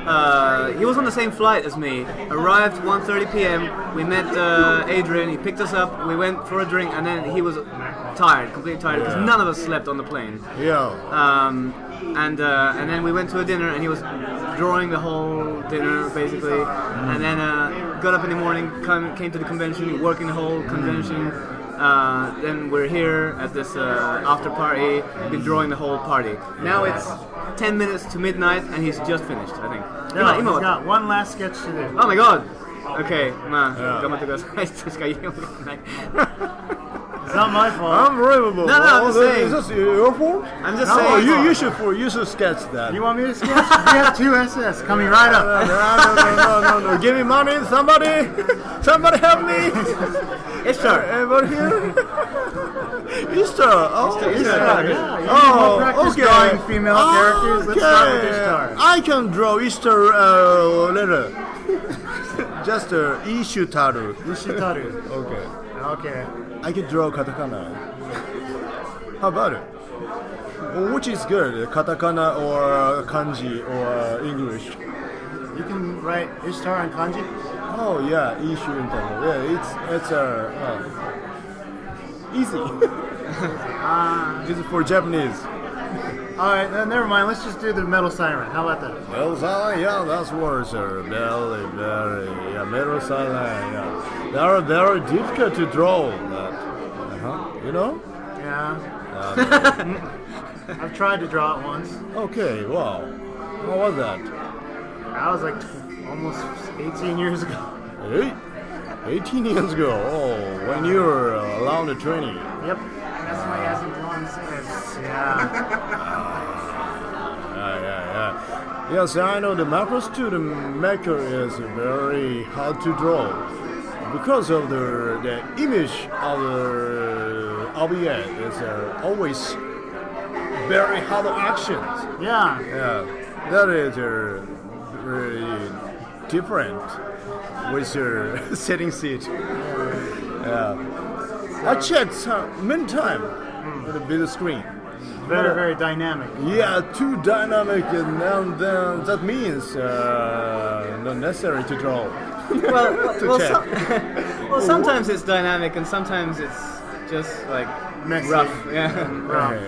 Uh, he was on the same flight as me. Arrived one thirty p.m. We met uh, Adrian. He picked us up. We went for a drink, and then he was tired, completely tired, because Yeah. none of us slept on the plane. Yeah. Um, and uh, and then we went to a dinner, and he was drawing the whole dinner basically. And then uh, got up in the morning, come, came to the convention, working the whole convention. Uh, then we're here at this uh, after party, been drawing the whole party. Now it's ten minutes to midnight and he's just finished, I think. No, Ima- he's Ima- got one last sketch to do. Oh my god! Okay, まあ、頑張ってください。しか言いようがない。 It's not my fault. Unbelievable. No, no, I'm just Oh, saying. Is this your fault? I'm just No, saying. Oh, you, fault. you should for you should sketch that. You want me to sketch? We have two S S coming right No, up. no, no, no, no, no. Give me money, somebody. Somebody help me. Ishtar. Everybody here? Ishtar. Oh, Ishtar, Ishtar. Ishtar. Yeah, you Oh, practice okay. drawing female characters. Let's start with Ishtar. I can draw Ishtar uh, letter. Just uh, Ishutaru. Ishitaru. Okay. Okay. I can draw katakana. How about it? Which is good, katakana or kanji or English? You can write Ishtar and kanji? Oh yeah, Ishu and kanji. Yeah, it's it's uh, uh, easy. Uh, It's for Japanese. Alright, then never mind. Let's just do the metal siren. How about that? Metal silent, yeah, that's words are very, very, yeah, metal silent, yeah. They are very difficult to draw. That, uh-huh. You know? Yeah. Um, I've tried to draw it once. okay, wow. What was that? That was like almost eighteen years ago. Eight, eighteen years ago. Oh, when you were uh, around the training. Yep. That's why he hasn't drawn since. Yeah. Yeah, yeah, yeah. Yes, I know the macros to the maker is very hard to draw because of the the image of the object is uh, always very hard actions. Yeah. Yeah, that is uh, very different with your setting seat. Yeah, I checked some, many times with the big screen. Very, very dynamic. Yeah, too dynamic, and then, then that means uh, not necessary to draw. Well, to well, check. some, well, sometimes it's dynamic and sometimes it's just like Messy. rough. Yeah. Rough. Okay.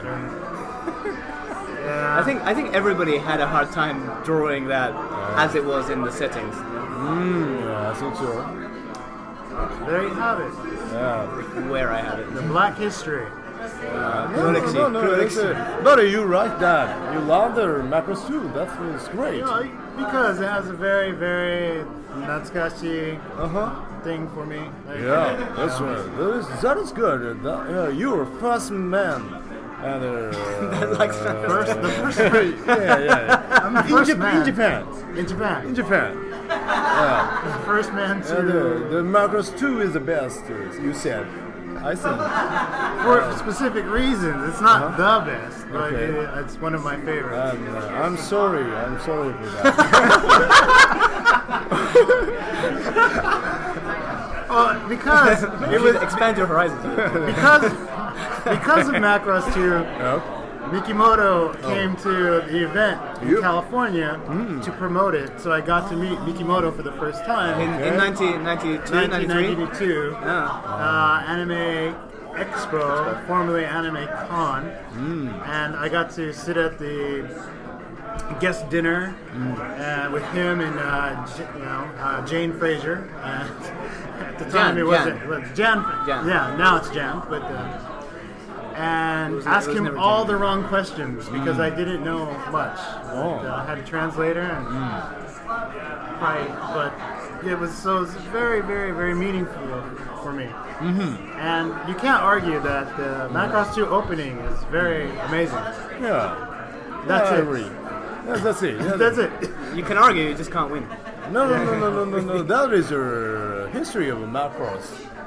Yeah. I think I think everybody had a hard time drawing that as it was in the settings. Mm, yeah, I think so. There you have it. Yeah. Where I have it. The Black History. Uh, no, no, no, no, it's, uh, but you like that. You love the macros too. That is great. You know, because it has a very, very natsukashi Uh-huh. thing for me. Like, Yeah, you that's know. right. That is, that is good. That, yeah, you're first man. And uh, Like First, the first yeah, yeah, yeah. I'm the in, first Jap- man. in Japan. In Japan. In Japan. Yeah. The first man to... And, uh, the macros two is the best. uh, You said. I think. For specific reasons. It's not Uh-huh. the best, but Okay. it, it's one of my favorites. I'm, uh, I'm sorry. I'm sorry for that. Well, because it was expand your horizons. because because of Macross two, Yep. Mikimoto came to the event in Yep. California to promote it, so I got to meet Mikimoto for the first time In, in nineteen ninety-two, nineteen ninety-three? ninety-two uh, Anime Expo, formerly Anime Con, and I got to sit at the guest dinner uh, with him and uh, J- you know uh, Jane Fraser. And at the time Jan, it wasn't Jan. it was Jan. Jan. Yeah, now it's Jan, but. Uh, and was- ask it was him never all Jan. the wrong questions because I didn't know much. Oh. But, uh, I had a translator and right, but it was so it was very, very, very meaningful for me. Mm-hmm. And you can't argue that the Macross two opening is very amazing. Yeah. That's I it. agree. Yeah, that's it. Yeah, That's it. You can argue, you just can't win. No, no, no, no, no, no, no. That is a history of macros.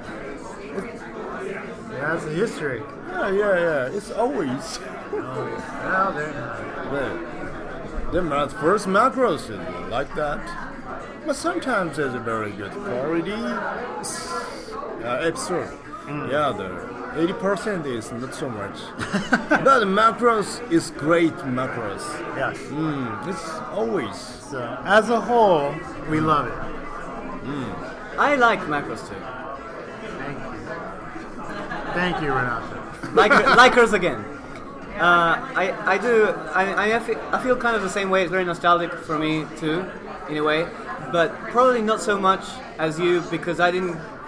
Yeah, that's a history. Yeah, yeah, yeah. It's always. Well, they're not. The, the first macros is like that. But sometimes there's a very good quality uh, episode. Yeah, the eighty percent is not so much. But macros is great macros. Yes. Mm, it's always. So, as a whole, we love it. I like macros too. Thank you. Thank you, Renato. Like, likers again. Uh, I, I do. I, I, feel, I feel kind of the same way. It's very nostalgic for me too, in a way. But probably not so much as you because I didn't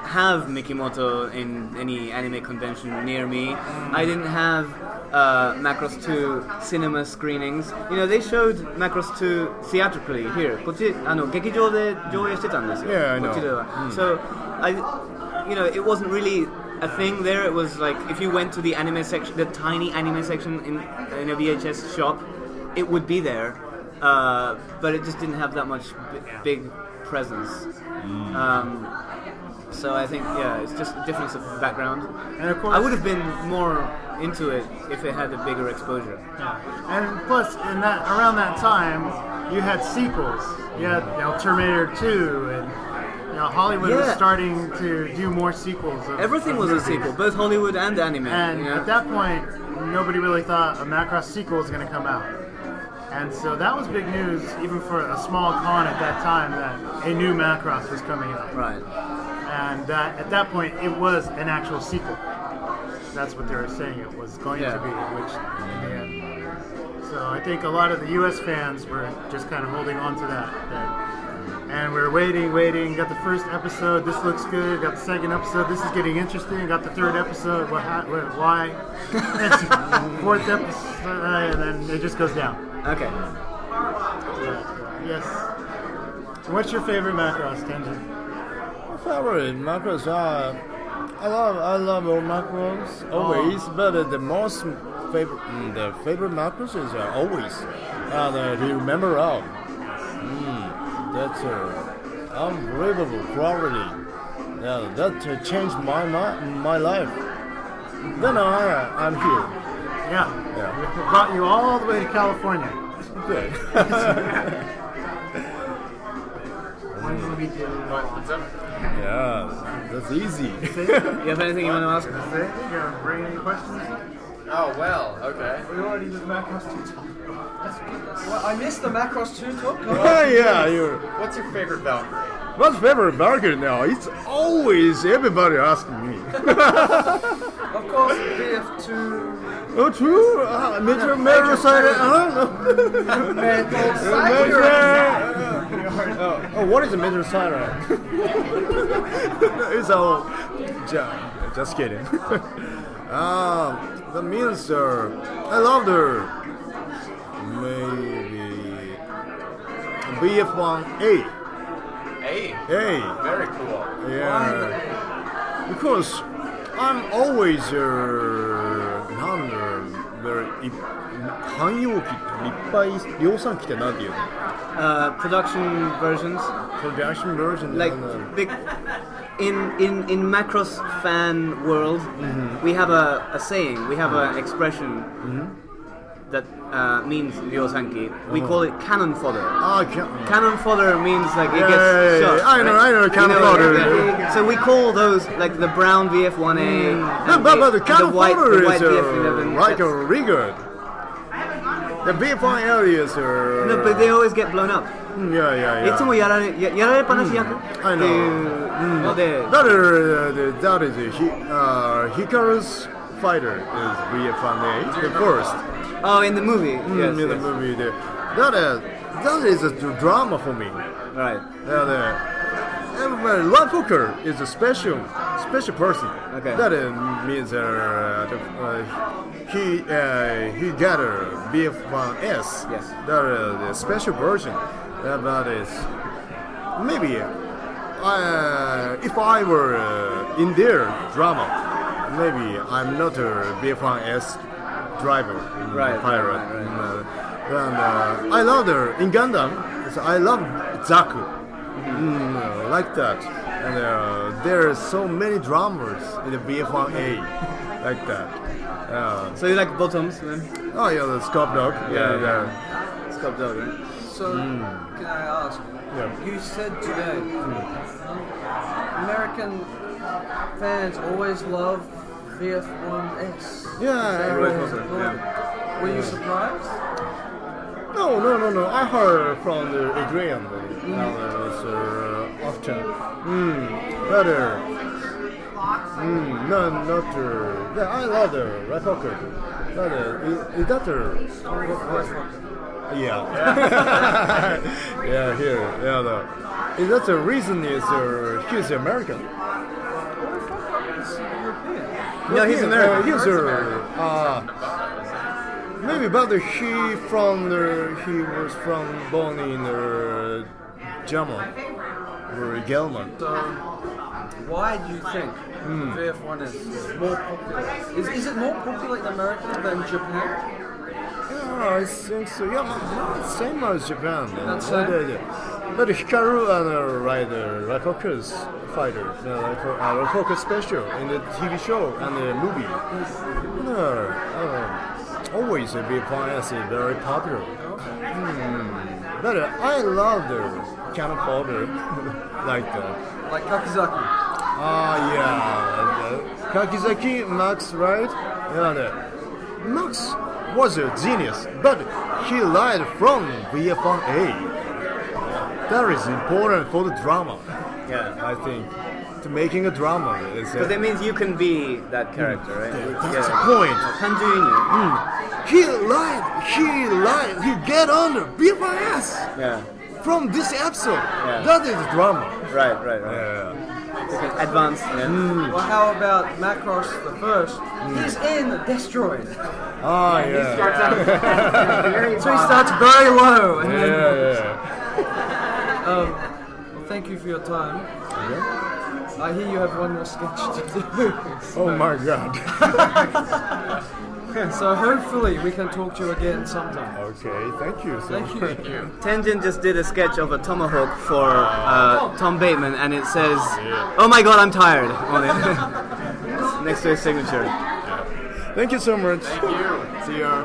have Mikimoto in any anime convention near me. I didn't have uh, Macross two cinema screenings. You know, they showed Macross two theatrically here. こっちあの劇場で上映してたんですよ。 Yeah, I know. こっちでは。 Mm. So, I, you know, it wasn't really a thing there. It was like if you went to the anime section, the tiny anime section in in a V H S shop, it would be there, uh, but it just didn't have that much b- big presence. Mm. Um, so I think, yeah, it's just a difference of background. And of course, I would have been more into it if it had a bigger exposure. Yeah. And plus, in that around that time, you had sequels. You had, you know, Terminator two, and you know, Hollywood was Yeah. starting to do more sequels. Of, Everything of was a movies. sequel, both Hollywood and anime. And you know? at that point, nobody really thought a Macross sequel was going to come out. And so that was big news, even for a small con at that time, that a new Macross was coming out. Right. And that, at that point, it was an actual sequel. That's what they were saying it was going Yeah. to be, which in the end. So I think a lot of the U S fans were just kind of holding on to that. that and we're waiting, waiting. Got the first episode. This looks good. Got the second episode. This is getting interesting. Got the third episode. What? ha- what why? Fourth episode, uh, and then it just goes down. Okay. Uh, yes. So what's your favorite Macross, Tenjin? My favorite Macross are. I love I love all Macross always, but uh, the most favorite mm, the favorite Macross is uh, always. And uh, do you remember all? Mm, that's uh, unbelievable quality. Yeah, that uh, changed my, my my life. Then I I'm here. Yeah. Yeah. We brought you all the way to California. Good. What's up? Yeah, that's easy. You have anything you want to ask? You gonna bring any questions? Oh, well, okay. We already did Macross two talk. Well, I missed the Macross two talk. Oh, yeah, you're. What's your favorite Valkyrie? What's favorite Valkyrie now? It's always everybody asking me. Of course, V F two. Oh, true. Uh, Major Major Siren. I don't know. Metal Major. Oh, oh, what is a Major Siren? It's all. Just, just kidding. um, that means uh, I love her. Maybe B F one A. Hey. Hey. Very cool. Yeah. Because I'm always uh, なんだろう very 汎用機っていっぱい量産機ってなんていうの Uh, production versions. Production versions. Like big. In, in, in Macross fan world, we have a, a saying, we have an expression that uh, means ryosanki. We Oh. call it cannon fodder. Ah, can- Cannon fodder means like it Yeah, gets yeah, yeah, shot. yeah. I know, right? I know, cannon You fodder. yeah. So we call those like the brown V F one A and, No, but, but the and cannon the white, fodder the white is V F uh, eleven. like a That's- really good. The B F one areas are. No, but they always get blown up. Mm, yeah, yeah, yeah. いつもやられややられっぱなし役 I っていうので That is, that is a, uh, Hikaru's fighter is V F one A, the first. Oh, in the movie. Mm, Yes, in the yes. movie. The, that is that is a drama for me. Right. Yeah, the, and uh, Lord Hooker is a special special person. Okay. That uh, means uh, the, uh, he uh, he got a B F one S. Yes. That is the special version. Uh, that is maybe uh, if I were uh, in their drama, maybe I'm not a B F one S driver, mm, Right, pirate. right, right. Mm, uh, and uh, I love her in Gundam. so I love Zaku, mm, uh, like that. And uh, there are so many drummers in the B F one A, like that. Uh, So you like bottoms, man? oh yeah, the Scope Dog. Yeah, Yeah, yeah. Scope Dog, right? So, Mm. can I ask? Yeah. You said today American fans always love V F one S. Yeah, Everyone everyone- thought- yeah. Were you surprised? No, no, no, no. I heard from the Adrian that now there was uh, often. Mm, better. Mm, no, not uh, yeah, I love the Red Hawker. But uh, is, is that the yeah. yeah, here. Yeah, the, is that the reason is uh, he's American? No, he's American. Uh, he's uh, uh, maybe, but he from the he was from born in uh, German, or German. So, why do you think Hmm. V F one is, is more popular? Is, is it more popular in America than Japan? Yeah, I think so. Yeah, not same as Japan. Uh, Not same? yeah, yeah. But Hikaru and uh, right, uh, right focus fighter, uh, like uh, right focus special in the T V show and the movie. Uh, uh, always uh, V F one is uh, very popular. Hmm. But uh, I love the cannon fodder like that. Like Kakizaki. Ah, yeah. Uh, Kakizaki, Max, right? Yeah, the, Max was a genius, but he lied from V F one A. That is important for the drama. Yeah, I think. To making a drama is. Because Uh, that means you can be that character, right? that's the point. Kanjuinu. Hmm. He lied. He lied. He get under V F one S. Yeah. From this episode. Yeah. That is drama. Right, right, right. Yeah. You can advance. Yeah. Well, how about Macross the First? He's in Destroyed. Ah, yeah. He starts out very so he starts very low. And Yeah, then, yeah. um, well, thank you for your time. I hear you have one more sketch to do. Oh my god. So hopefully we can talk to you again sometime. Okay, thank you. So Thank you. much. Tenjin just did a sketch of a tomahawk for uh, Tom Bateman, and it says, "Oh my God, I'm tired" on it next to his signature. Thank you so much. Thank you. See ya.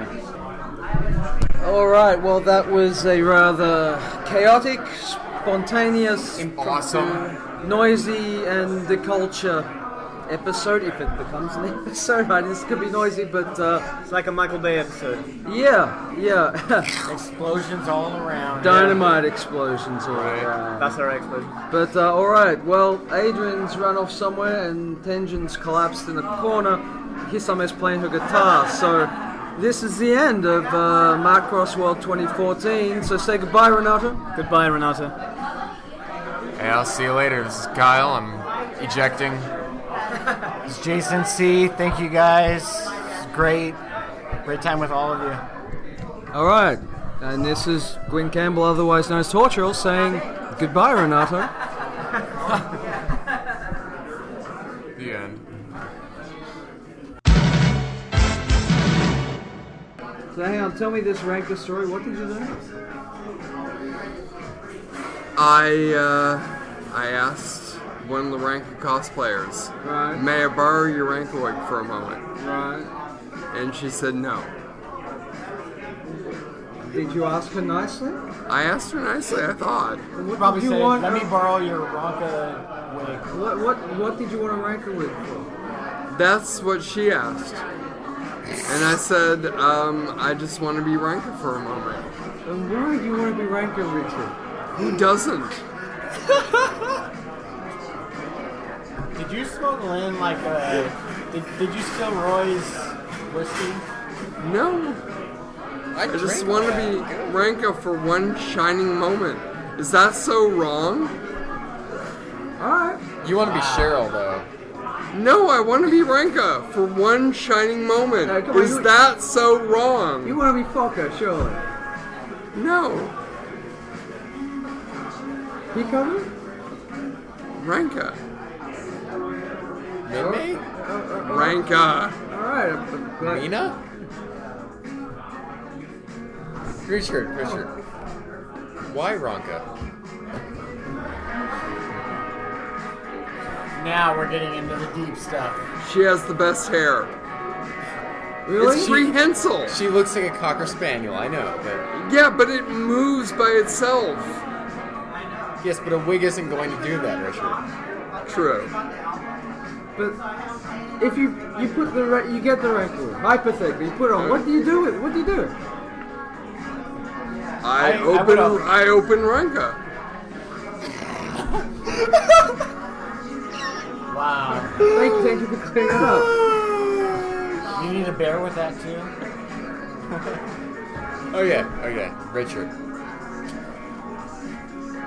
All right. Well, that was a rather chaotic, spontaneous, Awesome. noisy, and the culture episode, if it becomes an episode. Right, this could be noisy, but uh, it's like a Michael Bay episode. Yeah, yeah. Explosions all around. Dynamite explosions all around. That's our explosion. But uh, all right, well, Adrian's run off somewhere, and Tenjin's collapsed in a corner. Hisame's playing her guitar, so this is the end of uh, Macross World twenty fourteen. So say goodbye, Renato. Goodbye, Renato. Hey, I'll see you later. This is Kyle. I'm ejecting. It's Jason C. Thank you guys. It's great. Great time with all of you. All right, and this is Gwyn Campbell, otherwise known as Torturel, saying goodbye, Renato. The end. So hang on, tell me this Ranker story. What did you do? I uh, I asked one of the Ranker cosplayers, Right. "May I borrow your Ranker wig for a moment?" Right. And she said no. Did you ask her nicely? I asked her nicely, I thought. What Probably did you said, want? let me borrow your Ronka wig. What what what did you want a Ranker wig for? That's what she asked. And I said, um, I just want to be Ranker for a moment. And why do you want to be Ranker, Richard? Who doesn't? Did you smuggle in like a? Did, did you steal Roy's whiskey? No. I, just want to be Ranker for one shining moment. Is that so wrong? Alright. You want to be Cheryl, though. No, I want to be Ranker for one shining moment. No, come on, Is you- that so wrong? You want to be Fokker, surely. No. Hikaru? Ranker. Maybe? Ranker. Alright. Mina? Richard, Richard. Why Ronka? Now we're getting into the deep stuff. She has the best hair. Really? It's prehensile. She looks like a Cocker Spaniel, I know, but... Yeah, but it moves by itself. Yes, but a wig isn't going to do that, Richard. True. But if you you put the ra- you get the Ranker wig, hypothetically, you put it on. What do you do with? What do you do? I, I- I open would, I, uh, open Ranker. Wow. Thank you, thank you for clearing it up. You need a bear with that too. Oh yeah, oh yeah, Richard.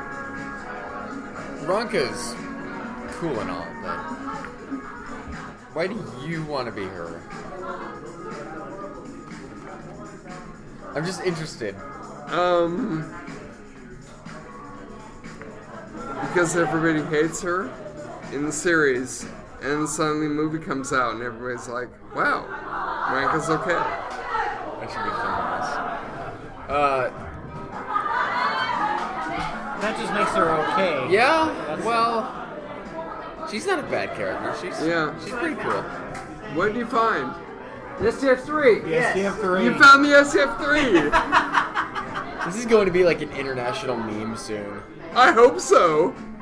Ronka's cool and all, but Why do you want to be her? I'm just interested. Um, because everybody hates her in the series, and then suddenly the movie comes out, and everybody's like, "Wow, Marika's okay." That should be fun. Uh, That just makes her okay. yeah. That's- Well, she's not a bad character. She's Yeah. She's pretty cool. What did you find? The S T F three. The S T F three. You found the S T F three. This is going to be like an international meme soon. I hope so.